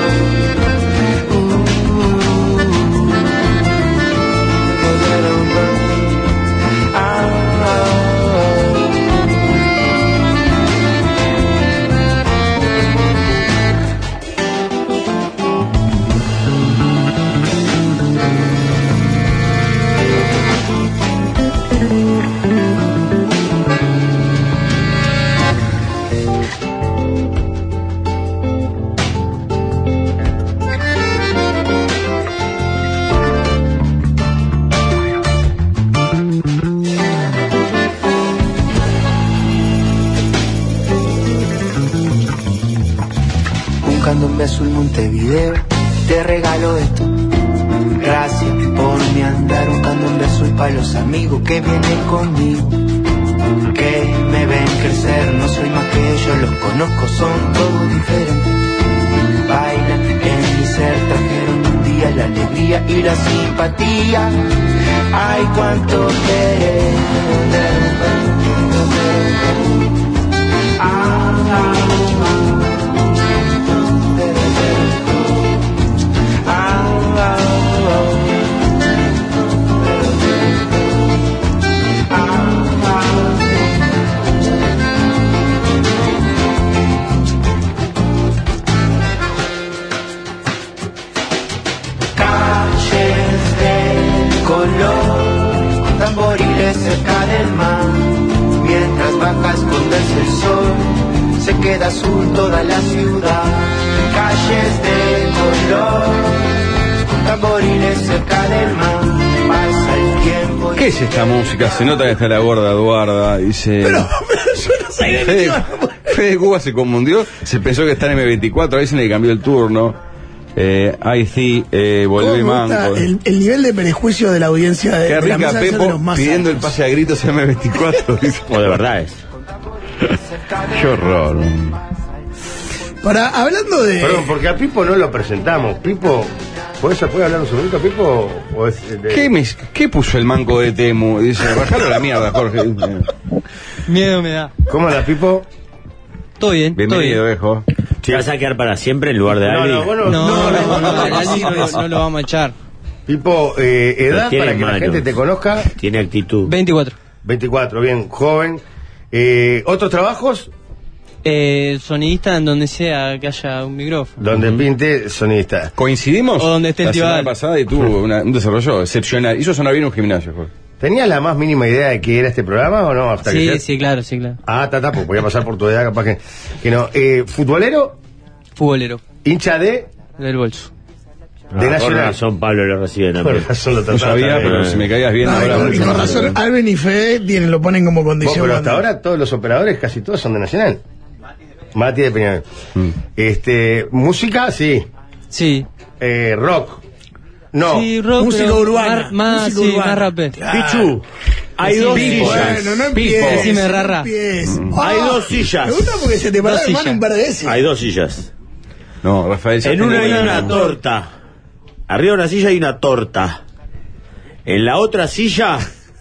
Buscando un beso en Montevideo, te regalo esto. Gracias por mi andar buscando un beso y pa' los amigos que vienen conmigo, que me ven crecer. No soy más que ellos, los conozco, son todos diferentes. Bailan en mi ser, trajeron la alegría y la simpatía. Ay, cuánto querer. Ah, ah, ah. Tamboriles cerca del mar, mientras baja esconderse el sol, se queda azul toda la ciudad. Calles de color, tamboriles cerca del mar, pasa el tiempo. ¿Qué es esta música? Se nota que está la gorda Eduarda, dice. Pero, pero yo no sabía que Fede, iba- Fede Cuba se confundió, se pensó que está en eme veinticuatro, a veces le cambió el turno. Eh, I C, eh, ¿Cómo volví me gusta manco. el, el nivel de prejuicio de la audiencia de, Qué de la rica mesa de ser de Pepo los más pidiendo el altos. pase a gritos en eme veinticuatro. dice. O de verdad es. Qué horror. Ahora, hablando de... Perdón, porque a Pipo no lo presentamos. Pipo, ¿puede, ¿puede hablar un segundito, Pipo? ¿O es de... ¿Qué, me- ¿Qué puso el manco de Temu? Dice, bajalo a la mierda, Jorge. Miedo me da. ¿Cómo la Pipo? Todo bien, todo Bienvenido, bien. viejo. ¿Te vas a quedar para siempre en lugar de No, Aldi? no, bueno, No, no, no, no, no, Aldi no, no, lo- no lo vamos a echar. Pipo, eh, edad tiene para que la manos. gente te conozca. Tiene actitud. veinticuatro. veinticuatro, bien, joven. Eh, ¿Otros trabajos? Eh, sonidista en donde sea que haya un micrófono. Donde pinte sonidista. ¿Coincidimos? O donde esté el la tío semana Al. pasada y tuvo una- un desarrollo excepcional. Hizo sonar bien un gimnasio, Jorge. ¿Tenías la más mínima idea de qué era este programa o no? Hasta que Sí, ya- sí, claro, sí, claro. Ah, ta, ta, pues voy a pasar por tu edad, capaz que, que no. Eh, ¿Futbolero? Futbolero, ¿Hincha de? del bolso. De Por Nacional. razón Pablo lo recibe Por también. razón lo No trataba sabía, también. pero si me caías bien No, ahora. y con- y mucho con más. razón, Alben y Fede tienen, lo ponen como Vos, condición. pero hasta cuando- ahora todos los operadores, casi todos son de Nacional. Mati de Peñarol. Mm. Este, música, sí. Sí. Eh, rock. No. Sí, rock, música pero urbana, Más, más, música sí, urbana. más rapper. Pichu, hay Sí, dos Pipo, sillas. Bueno, no Pipo. empieces. Decime, no rara. empieces. Hay Ah, dos sillas. Me gusta porque se te paró Dos de mano sillas. un par de veces. Hay dos sillas. No, Rafael. ya En tengo una hay una- una torta. Arriba de una silla hay una torta. En la otra silla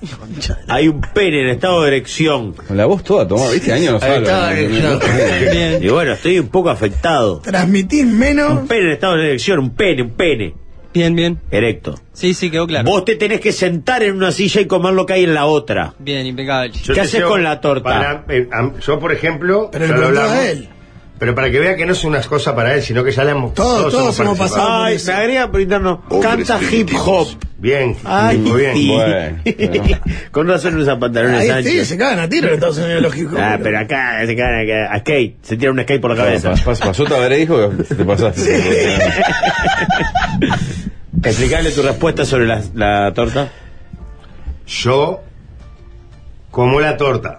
hay un pene en estado de erección. Con la voz toda tomada, ¿viste? Años no Ahí está, habla. ahí está. Bien. Y bueno, estoy un poco afectado. Transmitís menos. Un pene en estado de erección, un pene, un pene. Bien, bien. Erecto. Sí, sí, quedó claro. Vos te tenés que sentar en una silla y comer lo que hay en la otra. Bien, impecable. Yo ¿Qué te haces llevo con la torta? para- eh, am- yo, por ejemplo, Pero ya le lo preguntó hablamos, a él. pero para que vea que no es una cosa para él, sino que ya le hemos Todos- todos hemos participado. pasado. Ay, eso. me agrega por interno. Canta hip hop. Bien, Ay, muy bien. sí. Bueno, bueno. Con razón usa pantalones Ahí sí, anchos. se cagan a tiro en Estados Unidos los hip hop. Ah, pero acá se cagan acá, a skate. Se tira un skate por la cabeza. Pas- pas- Pasó Tabaré dijo que te pasaste. Explicarle tu respuesta sobre la, la torta. Yo como la torta.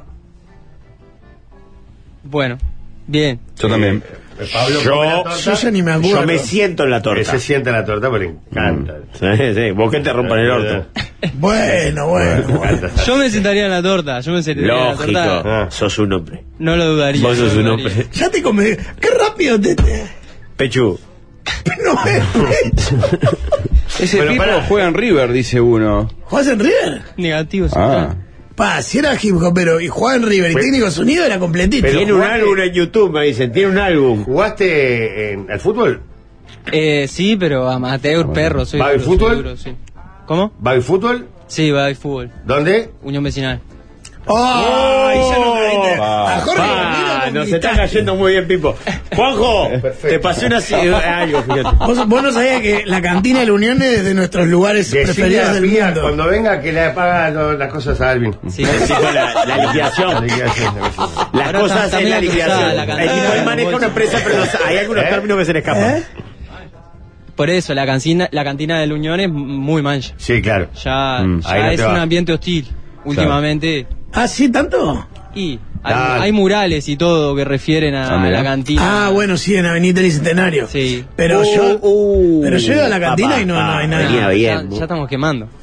Bueno, bien. Yo también. Eh, Pablo Yo- come la torta. Yo ya ni me acuerdo. Yo me siento en la Él torta. se siente la torta, pero le encanta. Sí, sí. Vos que te rompan el orto. Bueno, bueno. Le encanta. Yo me sentaría en la torta. Yo me sentaría en la Lógico. torta. Ah. Sos un hombre. No lo dudaría. Vos no sos lo un dudaría. hombre. Ya te come. Qué rápido te. te- Pechu. No me. Ese Pero Pipo pará. juega en River, dice uno. ¿Jugás en River? Negativo, sí, Ah. claro. Pa, si era hip hopero y jugaba en River y Pero- técnico sonido era completito. Pero Tiene un jugaste- álbum en YouTube, me dicen. Tiene un álbum. ¿Jugaste en, al fútbol? Eh, sí, pero amateur, perro. Soy ¿Va al duro, soy fútbol? duro, sí. ¿Cómo? ¿Va al fútbol? Sí, va al fútbol. ¿Dónde? Unión Vecinal. ¡Ay! Ya no caíste. Pa. A Jorge lo Ah, miro con nos está gritar. cayendo muy bien, Pipo. Juanjo, Perfecto. te pasé una eh, algo, fíjate. ¿Vos, vos no sabías que la cantina de la Unión es de nuestros lugares Decirle a preferidos la del Pía mundo. cuando venga que le paga lo- las cosas a Alvin. Sí, Sí, con la, la liquidación. La liquidación, la liquidación. Las Ahora cosas está- en la también la cruzada, liquidación. la El cantina tipo de los maneja una bolsos. empresa, pero no- hay algunos ¿Eh? términos que se le escapan. ¿Eh? Por eso, la cantina, la cantina del Unión es muy mancha. Sí, claro. Ya, Mm. ya Ahí no es te un va. ambiente hostil. Últimamente. ¿Ah, sí, tanto? Y hay, Dale. hay murales y todo que refieren a, Ah, mirá. la cantina. Ah, bueno, sí, en Avenida Tricentenario. Sí. Pero Uh, yo. uh, pero yo he ido a la cantina papá, y no, no hay ah, nada. venía Ya, bien. ya estamos quemando.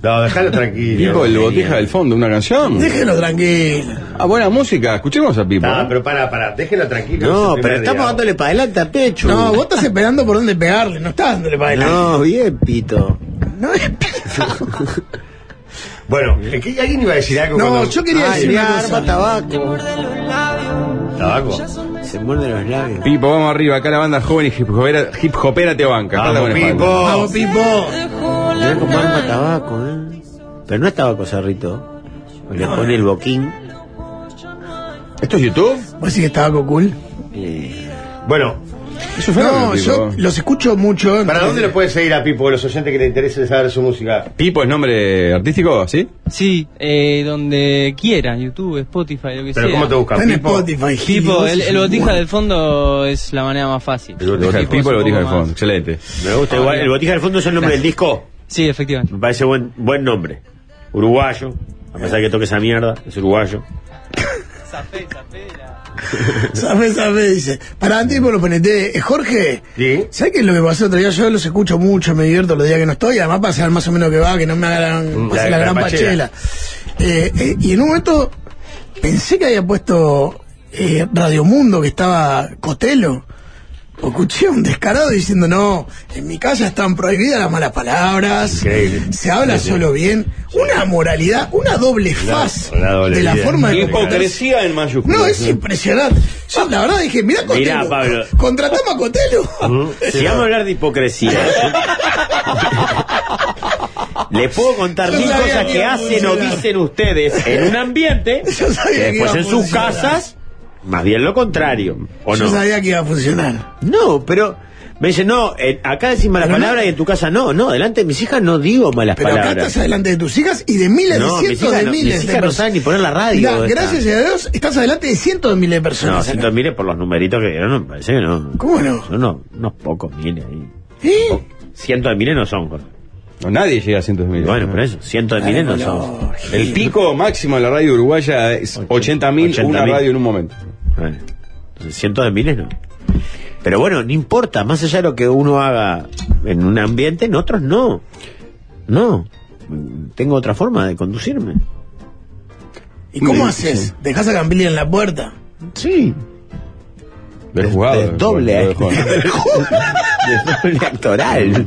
No, déjalo tranquilo. Pipo, el botija del fondo, una canción. Déjelo tranquilo. Ah, buena música. Escuchemos a Pipo. No, pero para, para, déjelo tranquilo. No, es el pero primer estamos día. dándole para adelante a Pecho. No, vos estás esperando por dónde pegarle, no estás dándole para adelante. No, bien, Pito. No es pito. Bueno, ¿es que alguien iba a decir algo? No, cuando... yo quería Ay, decir le una arma cosa. tabaco. Tabaco. Se muerde los labios. Pipo, vamos arriba. Acá la banda joven y hip hopera, hip hopera te banca. Vamos, Espalda con espalda. Pipo. Vamos, Pipo. Mirá cómo arma tabaco, ¿eh? Pero no es tabaco, Cerrito. Le pone el boquín. ¿Esto es YouTube? ¿Vos decís que estaba cool? Eh, Bueno, Eso fue No, Pipo. yo los escucho mucho. ¿para dónde lo pueden seguir a Pipo, los oyentes que les interese saber su música? Pipo es nombre artístico, ¿sí? Sí, eh, donde quiera, YouTube, Spotify, lo que ¿Pero sea. cómo te buscan? Está en Pipo. Spotify. Gil, Tipo, vos el, sos el un botija bueno. del fondo es la manera más fácil. El botija, Tipo Pipo, es el un botija del poco fondo. más- Excelente. me gusta igual. El botija del fondo es el nombre del disco. Sí, efectivamente. Me parece buen buen nombre. Uruguayo. A pesar que toque esa mierda, es uruguayo. Sabe, sabe, dice. Para antes por lo ponete. Eh, Jorge, Sí. ¿sabes qué es lo que pasó otro día? Yo los escucho mucho, me divierto los días que no estoy. Además, para saber más o menos que va, que no me hagan Mm, pase la- la, la gran pachela. pachela. Eh, eh, y en un momento pensé que había puesto eh, Radio Mundo, que estaba Cotelo. O escuché a un descarado diciendo, no, en mi casa están prohibidas las malas palabras, Increíble. se habla Sí, sí. solo bien, una moralidad, una doble faz una doble de la vida. forma de Hipocresía en mayúsculas. No, es impresionante. Yo la verdad dije, mirá Cotelo, Mirá, Pablo. contratamos a Cotelo. Si vamos a hablar de hipocresía, le puedo contar Yo mil sabía cosas que que iba a hacen o funcionar. dicen ustedes en un ambiente Yo sabía que que después iba a en sus funcionar. casas, más bien lo contrario, ¿o Yo no? sabía que iba a funcionar. No, pero me dicen, no, eh, acá decís malas Pero no- palabras y en tu casa no. No, delante de mis hijas no digo malas Pero acá palabras. estás adelante de tus hijas y de miles, No, de mis cientos hijas de no- miles mis de hijas no personas. saben ni poner la radio. Mirá, esta. gracias a Dios, estás adelante de cientos de miles de No, personas. cientos de miles por los numeritos que dieron, me parece que no. ¿Cómo no? Son unos, unos pocos miles ahí. ¿Eh? Po- Cientos de miles no son, Jorge. No, nadie llega a cientos de miles. Bueno, por eso, cientos de miles no son. No, El pico máximo de la radio uruguaya es ochenta mil, ochenta una mil. radio en un momento. Bueno, entonces, cientos de miles no. Pero bueno, no importa, más allá de lo que uno haga en un ambiente, en otros no. No. Tengo otra forma de conducirme. ¿Y cómo Sí, haces? sí. ¿Dejás a Campili en la puerta? Sí. Del juzgado. De doble, lo eh. dejó. De doble actoral.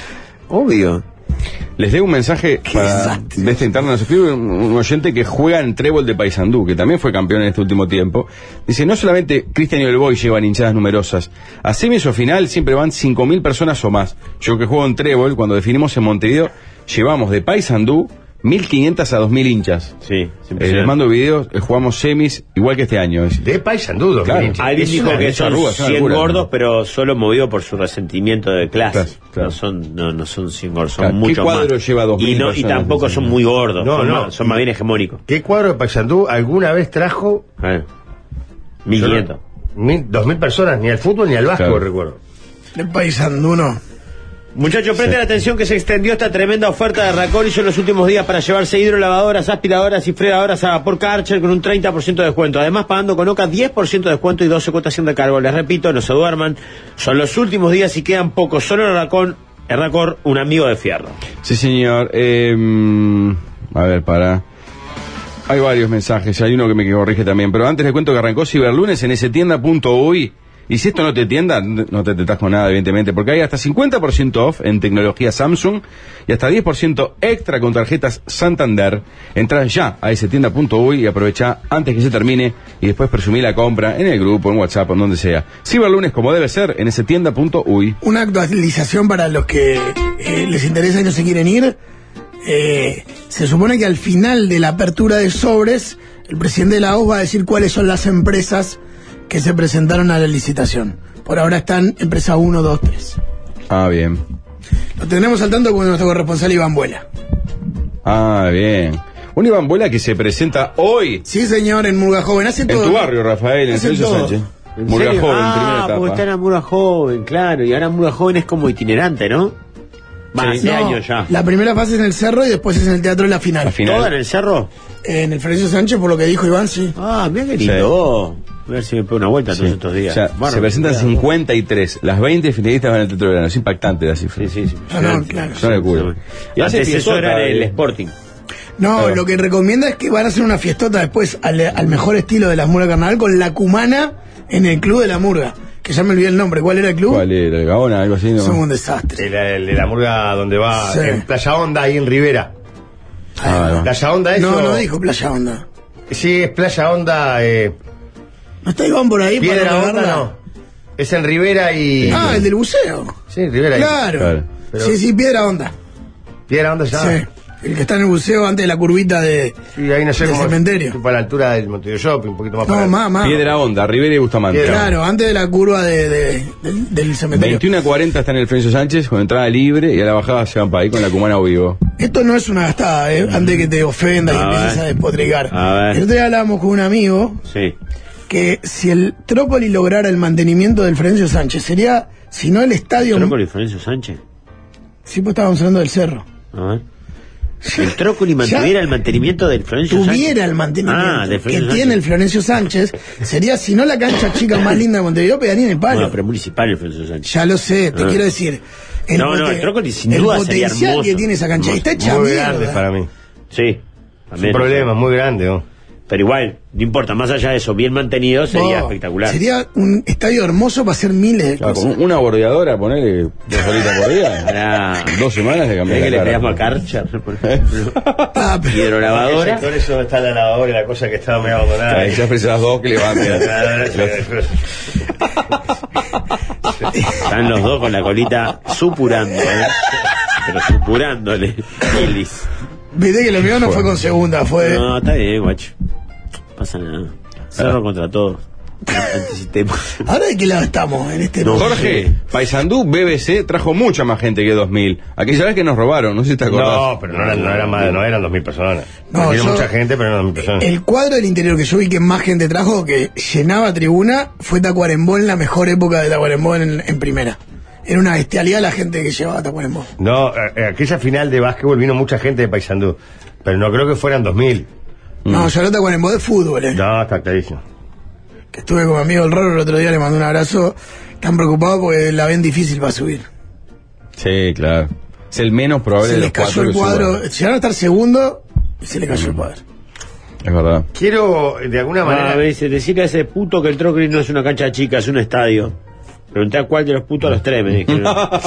Obvio. Les leo un mensaje para, desastre. de esta interna. Nos escribe un, un oyente que juega en Trébol de Paysandú, que también fue campeón en este último tiempo. Dice, no solamente Cristian y el Boy llevan hinchadas numerosas, a semis o final siempre van cinco mil personas o más. Yo que juego en Trébol, cuando definimos en Montevideo, llevamos de Paysandú mil quinientos a dos mil hinchas. Sí, Eh, les mando videos, eh, jugamos semis igual que este año. Es- De Paysandú, dos Claro. mil hinchas. Alguien Es dijo una- que es son arruga, es una cien locura. gordos, pero solo movido por su resentimiento de clase. Claro, claro. No son no, no son cien gordos, son Claro, ¿qué mucho cuadro más. lleva dos y, mil no, y personas? tampoco son muy gordos, No, son, no. más, son más bien hegemónicos. ¿Qué cuadro de Paysandú alguna vez trajo Eh. mil quinientos. mil, dos mil personas? Ni al fútbol ni al Vasco, Claro. recuerdo. De Paysandú, no. Muchachos, presten atención que se extendió esta tremenda oferta de Racol y en los últimos días para llevarse hidrolavadoras, aspiradoras y fregadoras a vapor Karcher con un treinta por ciento de descuento. Además, pagando con Oca diez por ciento de descuento y doce cuotas sin recargo. Les repito, no se duerman. Son los últimos días y quedan pocos. Solo en Racol, en Racor, un amigo de fierro. Sí, señor. Eh, mm, a ver, para. Hay varios mensajes, hay uno que me corrige también. Pero antes les cuento que arrancó Ciberlunes en esetienda punto uy. Y si esto no te tienda, no te tetás con nada, evidentemente, porque hay hasta cincuenta por ciento off en tecnología Samsung y hasta diez por ciento extra con tarjetas Santander. Entrá ya a esetienda punto uy y aprovecha antes que se termine y después presumí la compra en el grupo, en WhatsApp, en donde sea. Ciberlunes como debe ser en esetienda punto uy. Una actualización para los que eh, les interesa y no se quieren ir. Eh, se supone que al final de la apertura de sobres, el presidente de la O S va a decir cuáles son las empresas que se presentaron a la licitación. Por ahora están empresa uno, dos, tres. Ah, bien. Lo tenemos al tanto con nuestro corresponsal Iván Vuela. Ah, bien. Un Iván Vuela que se presenta hoy Sí, señor, en Murga Joven. Hace en todo. tu barrio, Rafael, en Hacen Celso todo. Sánchez. ¿En Murga serio? Joven, ah, primera porque etapa. está en la Murga Joven, claro. Y ahora Murga Joven es como itinerante, ¿no? Va, hace No, años ya. La primera fase es en el Cerro y después es en el Teatro de la Final. La final. ¿Toda en el cerro? En el Florencio Sánchez, por lo que dijo Iván, sí. Ah, mira qué lindo. A ver si me pego una vuelta todos Sí. estos días. O sea, Bueno, se presentan cuidado. cincuenta y tres. Las veinte finalistas van al Teatro Verano. Es impactante la cifra. Sí, sí, sí. Ah, no, claro. Son el culo. Y antes eso era el eh. Sporting. No, Claro. lo que recomienda es que van a hacer una fiestota después al, al mejor estilo de las murgas carnaval con la cumana en el Club de la Murga. Que ya me olvidé el nombre. ¿Cuál era el club? ¿Cuál era? ¿El Gaona? Algo así, ¿no? Son un desastre. El, el de la murga donde va, Sí. en Playa Honda, ahí en Rivera. Ah, no. Playa Honda, eso. No, no dijo Playa Honda. Sí, es Playa Honda, eh, ¿No está Iván por ahí Piedra para Honda, regarla? no. Es en Rivera y. Ah, el del buceo. Sí, Rivera y. Claro. Claro. Pero- Sí, sí, Piedra Honda. Piedra Honda ya. Sí. El que está en el buceo antes de la curvita de. Sí, ahí no sé del cómo. cementerio. Para la altura del Montevideo Shopping, un poquito más No, para más, más. Piedra Honda, Rivera y Bustamante. Piedra. Claro, antes de la curva de, de- del, del cementerio. veintiuno a cuarenta está en el Florencio Sánchez con entrada libre y a la bajada se van para ahí con la cumana o vivo. Esto no es una gastada, ¿eh? Antes que te ofenda y A empieces ver. a despotricar. A ver. El otro día hablábamos con un amigo Sí. que si el Trócoli lograra el mantenimiento del Florencio Sánchez, sería, si no el estadio. Trócoli Florencio Sánchez. Sí, pues estábamos hablando del cerro. A ver. El Trócoli mantuviera el mantenimiento del Florencio Sánchez. Tuviera el mantenimiento Ah, del que Florencio tiene el Sánchez. Florencio Sánchez, sería, si no la cancha chica más linda de Montevideo, pegaría en el palo. Bueno, pero municipal el Florencio Sánchez. Ya lo sé, te Ah. quiero decir. El No, no, poten- el Trócoli sin el duda sería potencial hermoso. que tiene esa cancha. Hermoso. Está hecha Muy mierda. grande para mí. Sí. Es un También. problema muy grande, ¿no? Pero igual, no importa, más allá de eso, bien mantenido sería No, espectacular. Sería un estadio hermoso para hacer miles de Claro, cosas. con una bordeadora, ponele dos horitas por día. Para... Dos semanas de cambiar ¿Querés que le la cara. pegamos a Karcher, por ejemplo? Ah, pero- Hidrolavadora. Por eso está la lavadora y la cosa que estaba medio abandonada. Ahí ya ofreces las dos que levanten. Están los dos con la colita supurando, ¿eh? Pero supurándole. Ilis. Viste que lo mío no fue con segunda, fue. No, está bien, guacho. No pasa nada. Cerro contra todos. Antisistema. Ahora de qué lado estamos en este No, momento? Jorge, Paysandú B B C trajo mucha más gente que dos mil. Aquella vez que nos robaron, no sé si te acordás. No, pero no eran, no eran más, no eran dos mil personas. No, Tiene yo- mucha gente, pero no dos mil personas. El cuadro del interior que yo vi que más gente trajo, que llenaba tribuna, fue Tacuarembó en la mejor época de Tacuarembó en, en primera. Era una bestialidad la gente que llevaba Tacuarembó. No, eh, aquella final de básquetbol vino mucha gente de Paysandú, pero no creo que fueran dos mil. No, yo era Tacuarembó de fútbol, eh. No, está clarísimo. Que estuve con mi amigo el Roro el otro día, le mandé un abrazo. Están preocupados porque la ven difícil para subir. Sí, claro. Es el menos probable Se de les los cayó cuatro el que cuadro. suban. Llegaron a estar segundo y se les cayó el cuadro. Es verdad. Quiero, de alguna Ah, manera... me dice, decirle a ese puto que el Trócoli no es una cancha chica, es un estadio. Pregunté a cuál de los putos a los tres, me dijeron.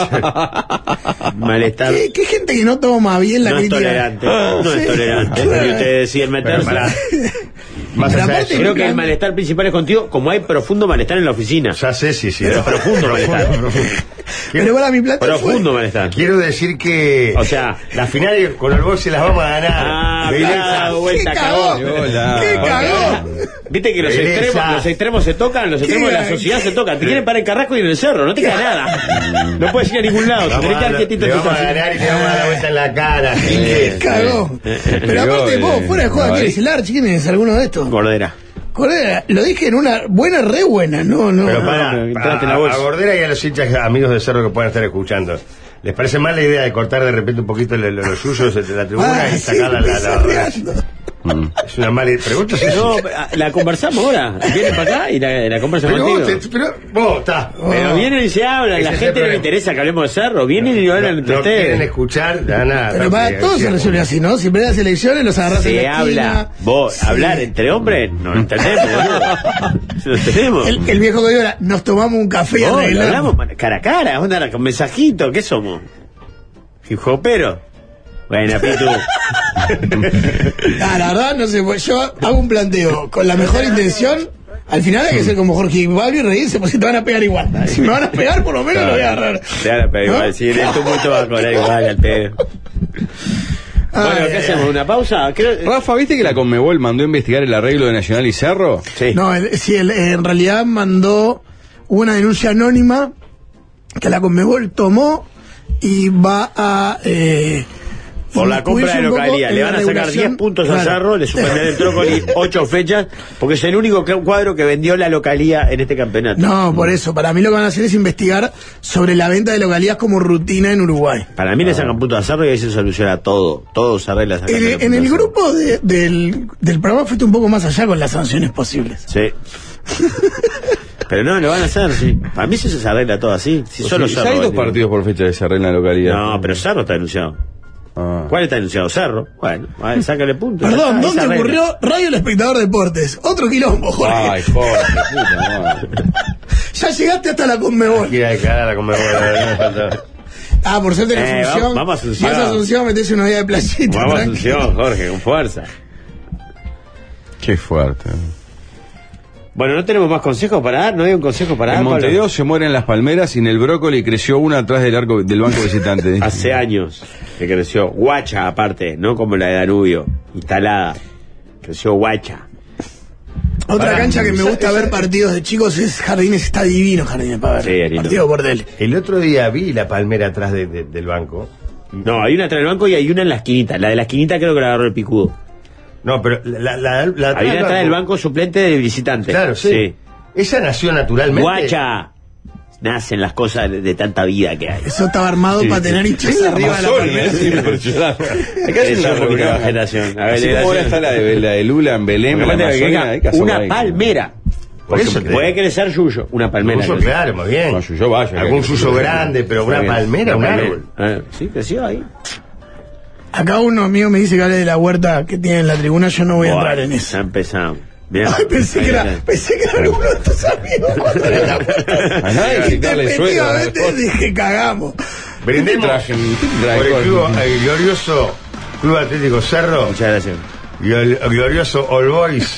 Malestar. ¿Qué, qué gente que no toma bien la No es crítica? tolerante, no Sí. es tolerante. Claro. Y ustedes deciden meterse. Pero pará. Más Pero allá de aparte eso, Creo que el Claro. malestar principal es contigo, como hay profundo malestar en la oficina. ya sé, sí, sí. Pero profundo malestar. Pero para mi plata Profundo fue- malestar. Quiero decir que... O sea, la final con Olbox se las vamos a ganar. Ah, Beleza. claro, vuelta, ¿Qué cagó. cagó? Hola. ¿Qué cagó? Viste que los Beleza. extremos, los extremos se tocan, los extremos de la sociedad se tocan. Te quieren parar en Carrasco y en el cerro, no te queda nada. No puedes ir a ningún lado, te Vamos tenés que a- quedar quietito le en tu vamos a casa. ganar y le vamos a dar la vuelta en la cara. así ¿Qué que- cagó? Pero Llegó aparte, el- vos, fuera de joda, no, ¿quién ahí. es el Arch? ¿Quién es alguno de estos? Gordera. Cordera, lo dije en una buena, re buena, no, no. Pero no. para, pero entrate en la a, bolsa. a Gordera y a los hinchas amigos de Cerro que puedan estar escuchando, ¿les parece mal la idea de cortar de repente un poquito los, los suyos de la tribuna Ah, y sí, sacar la, la, la- sorreando. Es una mala idea. Pregunto si No, la conversamos ahora. Vienen para acá y la, la conversan pero contigo. vos, te- pero vos, está. Pero vienen y se hablan, Ese la es el gente no le problema. interesa que hablemos de cerro, vienen y hablan No, entre no quieren ustedes. escuchar, nada, nada. Pero para todos se resuelve así, ¿no? Si peleas elecciones, los agarras en Se la habla, esquina. vos, Sí. hablar entre hombres, no lo entendemos, boludo. No lo entendemos. El, el viejo que diga, nos tomamos un café y Vos, lo arreglamos. hablamos man- cara a cara, onda, con mensajito, ¿qué somos? Hip hopero. Bueno, Pitu. Ah, la verdad, no sé, pues yo hago un planteo con la mejor intención. Al final hay que ser como Jorge Ibargüen y reírse, porque si te van a pegar igual. Si me van a pegar, por lo menos lo voy a agarrar. Te van a pegar ¿No? igual, si en el tumulto va a cobrar igual al pedo. Bueno, Ay, ¿qué ay, hacemos? ¿Una pausa? Creo- Rafa, ¿viste que la Conmebol mandó a investigar el arreglo de Nacional y Cerro? Sí. No, el- sí, el- en realidad mandó una denuncia anónima que la Conmebol tomó y va a. Eh, Por la compra de inmiscuirse un poco localía, en le la van a sacar regulación. diez puntos a Claro. Cerro, le suspenden el Trócoli ocho fechas, porque es el único que- cuadro que vendió la localía en este campeonato. No, por eso. Para mí lo que van a hacer es investigar sobre la venta de localías como rutina en Uruguay. Para mí le sacan puntos a Cerro y ahí se soluciona todo. Todo se arregla sacando En, en puntos el a Cerro. grupo de- del, del programa fuiste un poco más allá con las sanciones posibles. Sí. Pero no, lo van a hacer, sí. Para mí eso se arregla todo así. Si O solo sea, Cerro. hay dos digo. partidos por fecha de Cerro en la localidad. No, pero Cerro está denunciado. Ah. ¿Cuál está denunciado? Cerro. Bueno, a ver, sácale punto. Perdón, Ya está, ahí se ¿dónde arregla. ocurrió Radio El Espectador Deportes? Otro quilombo, Jorge. Ay, Jorge, puta madre. Ya llegaste hasta la Conmebol. Quiero declarar la Conmebol. Ah, por suerte en Eh, Asunción. vamos- vamos a Asunción. Vas a Asunción, metés una vida de playita. Vamos a tranquilo. Asunción, Jorge, con fuerza. Qué fuerte. Bueno, ¿no tenemos más consejos para dar? ¿No hay un consejo para dar, En Pablo? Montevideo se mueren las palmeras y en el brócoli creció una atrás del arco del banco visitante. Hace años que creció. Guacha, aparte, no como la de Danubio. Instalada. Creció guacha. Otra Pará, cancha que me esa- gusta esa- ver partidos de chicos es Jardines. Está divino Jardines para ver. Sí, es lindo. Partido por Dele. El otro día vi la palmera atrás de- de- del banco. No, hay una atrás del banco y hay una en la esquinita. La de la esquinita creo que la agarró el picudo. No, pero la, la, la, la Hay una atrás del banco suplente de visitante. Claro, sí. Esa nació naturalmente. Guacha. Nacen las cosas de, de tanta vida que hay. Eso estaba armado Sí, para sí. tener hinchas Es la arriba de la Amazonia, palmera. es impresionante. Acá Eso hacen una es un poquito reunión. de generación. A ver, Así como ahora generación. está la de, la de Lula en Belén, en la Porque aparte que Amazonia, venga hay que hacer una ahí. palmera. Por eso te Puede digo. crecer yuyo, una palmera. Suyo, creció. claro, más bien. No, suyo vaya, Algún que- suyo grande, pero Está una bien. palmera, un Una árbol. palmera. Eh, sí, creció ahí. Acá uno amigo me dice que hable de la huerta que tiene en la tribuna. Yo no voy a Buah, entrar en eso. Ya empezamos. Mirá. Ay, pensé que era, Ahí está. pensé que era alguno de tus amigos. cuando era la huerta. A nadie quitarle sueldo. Efectivamente dije cagamos. Brindemos ¿Qué te traje? ¿Qué te traje? por el, club, el glorioso Club Atlético Cerro Muchas gracias. y el glorioso All Boys,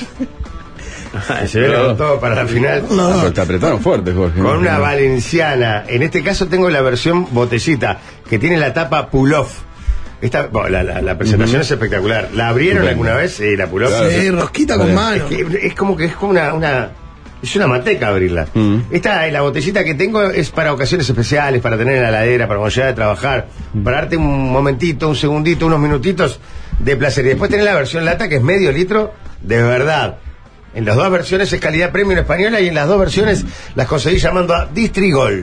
que se viene con todo para la final. Ah, pero te apretaron fuerte, Jorge. Con una valenciana. En este caso tengo la versión botellita, que tiene la tapa pull-off. Esta, bueno, la, la- la presentación es espectacular. ¿La abrieron Estupendo. alguna vez? Sí, la pull-off. Claro, Sí, rosquita con Es, mano. que es como que es como una, una es una manteca abrirla. Mm. Esta, la botellita que tengo es para ocasiones especiales, para tener en la heladera, para cuando llegas a trabajar, para darte un momentito, un segundito, unos minutitos de placer. Y después tenés la versión lata, que es medio litro de verdad. En las dos versiones es calidad premium española y en las dos versiones las conseguí llamando a Distrigol.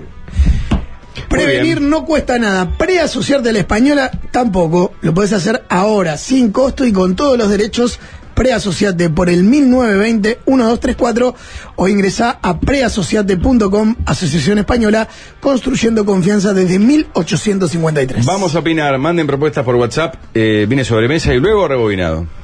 Prevenir no cuesta nada. Preasociarte a la española tampoco. Lo puedes hacer ahora, sin costo y con todos los derechos. Preasociate por el mil novecientos veinte, diecinueve treinta y cuatro o ingresá a preasociate punto com, Asociación Española, construyendo confianza desde mil ochocientos cincuenta y tres. Vamos a opinar, manden propuestas por WhatsApp, eh, viene sobremesa y luego rebobinado.